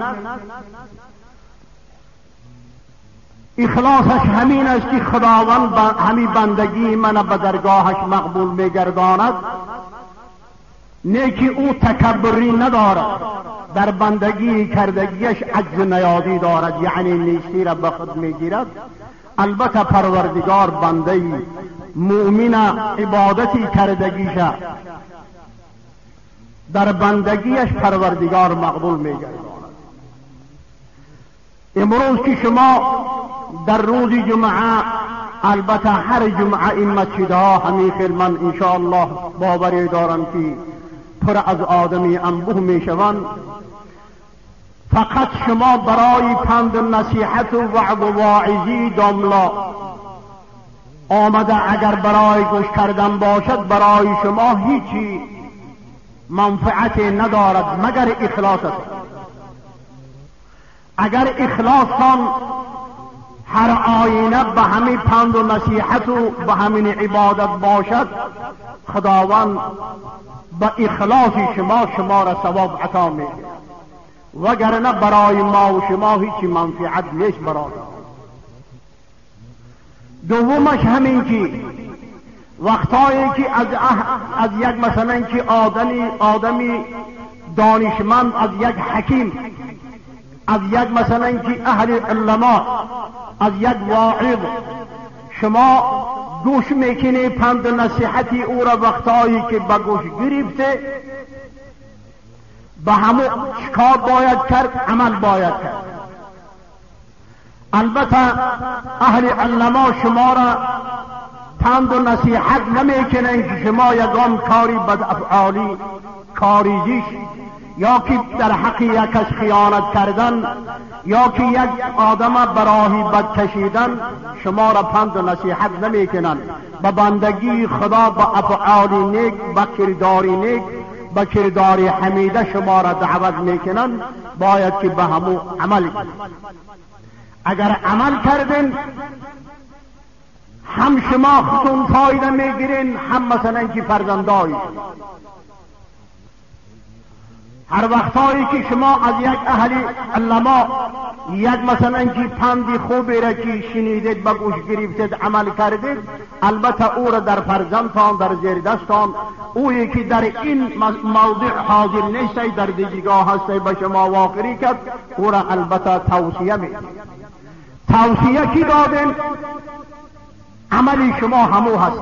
اخلاصش همین است که خداوند همین بندگی من به درگاهش مقبول میگرداند، نه که او تکبری ندارد، در بندگی کردگیش عجز نیادی دارد، یعنی نیستی را به خود میگیرد. البته پروردگار بنده مؤمن عبادتی کردگیش در بندگیش پروردگار مقبول میگرداند. امروز که شما در روز جمعه، البته هر جمعه این مسجدها همین خیل من انشاءالله باوری دارم که پر از آدمی انبوه میشوند، فقط شما برای پند نصیحت و وعظ و واعظی داملا آمده، اگر برای گوش کردن باشد برای شما هیچی منفعت ندارد مگر اخلاصت. اگر اخلاصتان هر آینه به همین پند و نصیحت و به همین عبادت باشد، خداوند به اخلاص شما شما را ثواب عطا می‌کند، وگرنه برای ما و شما هیچ منفعت نیست. برادر دومش همین که وقتایی که از, از یک مثلا که آدمی آدمی دانشمند، از یک حکیم، از یک مثلا که اهل علما، از یک واعظ شما گوش میکنی پند نصیحتی او را، وقتایی که به گوش گرفته به همون چکار باید کرد؟ عمل باید کرد. البته اهل علما شما را پند و نصیحت نمیکنن که شما یگان کاری بدافعالی کاریزیش، یا که در حق یک کس خیانت کردن، یا که یک آدم براهی بد کشیدن، شما را پند و نصیحت نمیکنن. به بندگی خدا، به افعال نیک، به کرداری نیک، به کرداری حمیده شما را دعوت میکنن، باید که به همو عمل کنید. اگر عمل کردن هم شما خودتون فایده میگیرین، هم مثلا که فرزندایی. هر وقتایی که شما از یک اهل علما یک مثلا که پندی خوبی را که شنیدید به گوش گرفتید عمل کردید، البته او را در فرزندتان، در زیر دستان، اویی که در این موضع حاضر نیست در دیگاه هست به شما واقعی کرد، او را البته توصیه می توصیه کی دادن؟ عملی شما همو هست.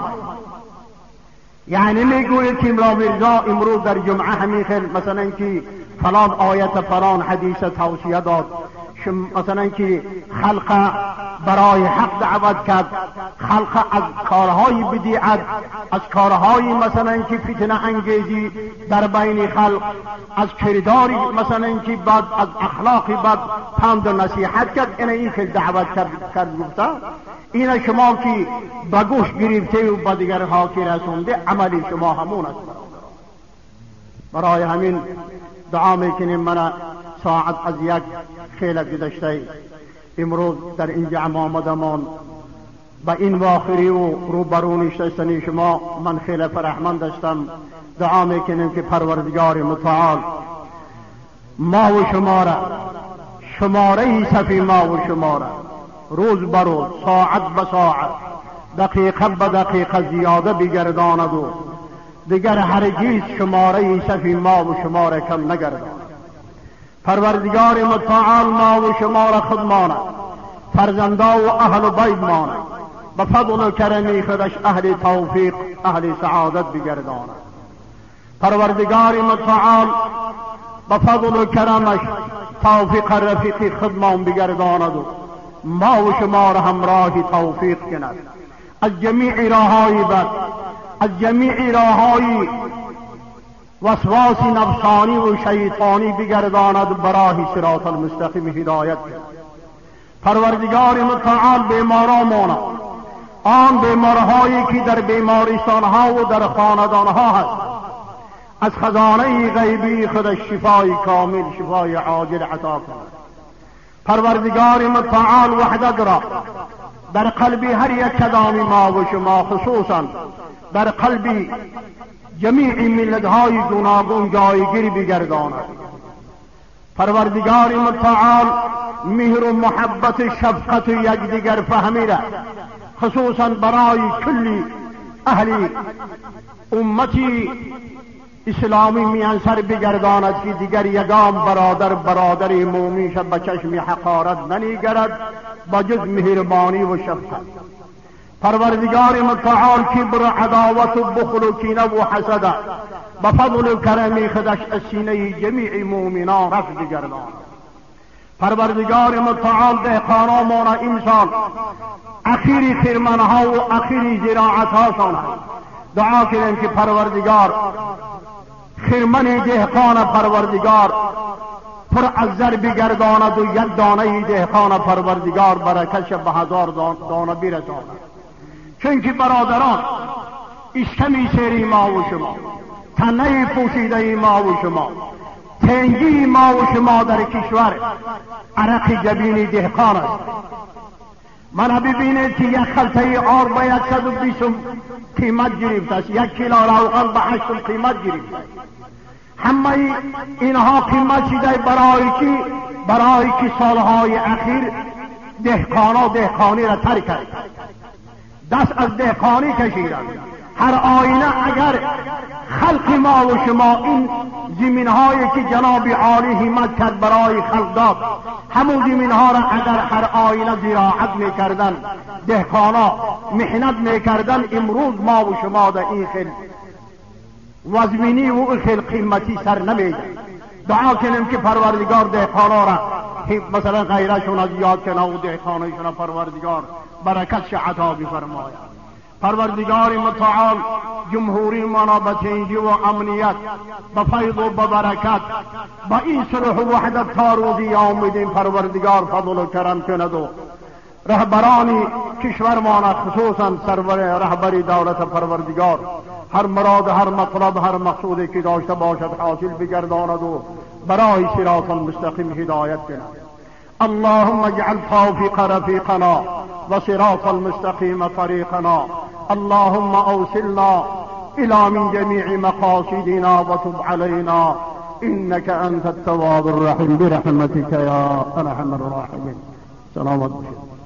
یعنی میگوید که امرا مرزا امروز در جمعه همین خیل مثلا که فلان آیت فلان حدیث توصیه داد، مثلا که خلق برای حق دعوت کرد، خلق از کارهای بدیعت، از کارهای مثلا که فتنه انگیزی در بین خلق، از کرداری مثلا که بد، از اخلاقی بد پند و نصیحت کرد. این این خیل دعوت کرد کرد گفته این شما که به گوش گرفته و به دیگرها که رسونده، عملی شما همون است. برای همین دعا میکنیم من ساعت از یک خیل گذشته امروز در اینجا آمدمان به این واخری و روبرو نشستنی شما من خیلی فرحمند هستم. دعا میکنیم که پروردگار متعال ما و شما را، شماره صفی ما و شما را روز بروز، ساعت به ساعت، دقیقه به دقیقه زیاده بگرداند و دیگر هرگیز شماره صفی ما و شما را کم نگرداند. پروردگار متعال ما و شما را خود ماند، فرزندا و اهل و بیت ماند، به فضل و کرمی خودش اهل توفیق اهل سعادت بگرداند. پروردگار متعال به فضل و کرمش توفیق رفیقی خودمان بگرداند و ما و شما را همراه توفیق کند، از جمیع راههای بد، از جمیع راههای وسواس نفسانی و شیطانی بگرداند، براه صراط المستقیم هدایت کند. پروردگار متعال بیماران ماند، آن بیمارهایی که در بیمارستانها و در خاندانها هست، از خزانه غیبی خودش شفای کامل، شفای عاجل عطا کند. پروردگار متعال وحدت را در قلب هر یک کدام ما و شما، خصوصا در قلب جمیع ملت‌های گوناگون جایگیر بگرداند. پروردگار متعال مهر و محبت شفقت و یکدیگر فهمی را خصوصا برای کلی اهل امتی اسلامی میانسر بگرداند که دیگر یگام برادر برادر مومنش به چشم حقارت ننگرد با جز مهربانی و شفقت. پروردگار متعال کبر و عداوت و بخل و کینه و حسد به فضل و کرم خودش از سینه جمیع مومنان رفع بگرداند. پروردگار متعال دهقانان امسال اخیر خرمنها و اخیر زراعتهاشان دعا کنیم که پروردگار خرمن دهقان پروردگار پر از زر بگرداند و یک دانه دهقان پروردگار برکتش به هزار دانه برساند. چون که برادران اشکمی سری ما و شما، تنه پوشیده ما و شما، تنگی ما و شما در کشور عرق جبین دهقان است. من ببینید که یک خلطه آر به یکصد و بیست قیمت گرفته است، یک کیلو روغن به هشت قیمت گرفته است. همه اینها قیمت شده برای که برای که سالهای اخیر دهقانا دهقانی را ترک کرد، دست از دهقانی کشیدند. هر آینه اگر خلق ما و شما این زمینهایی که جناب عالی همت کرد برای خلق داد، همون زمینها را اگر هر آینه زراعت میکردن، دهقانا محنت میکردن، امروز ما و شما در این خل وزمینی و این خل قیمتی سر نمیده. دعا کنیم که پروردگار دهقانا را مثلا غیرشون از یاد کنه و دهقانشون پروردگار برکت عطا بفرماید. پروردگار متعال جمهوری مانا به تنگی و امنیت، به فیض و به برکت، به این صلح و وحدت تا روزی آمدیم پروردگار فضل و کرم کند و رهبرانی کشور مانا خصوصا سرور رهبری دولت پروردگار هر مراد هر مطلب هر مقصودی که داشته باشد حاصل بگرداند و برای صراط المستقیم هدایت کند. اللهم اجعل توفيق رفيقنا وصراط المستقيم طريقنا. اللهم أوصلنا إلى من جميع مقاصدنا وتب علينا إنك أنت التواب الرحيم برحمتك يا أرحم الراحمين. سلامات.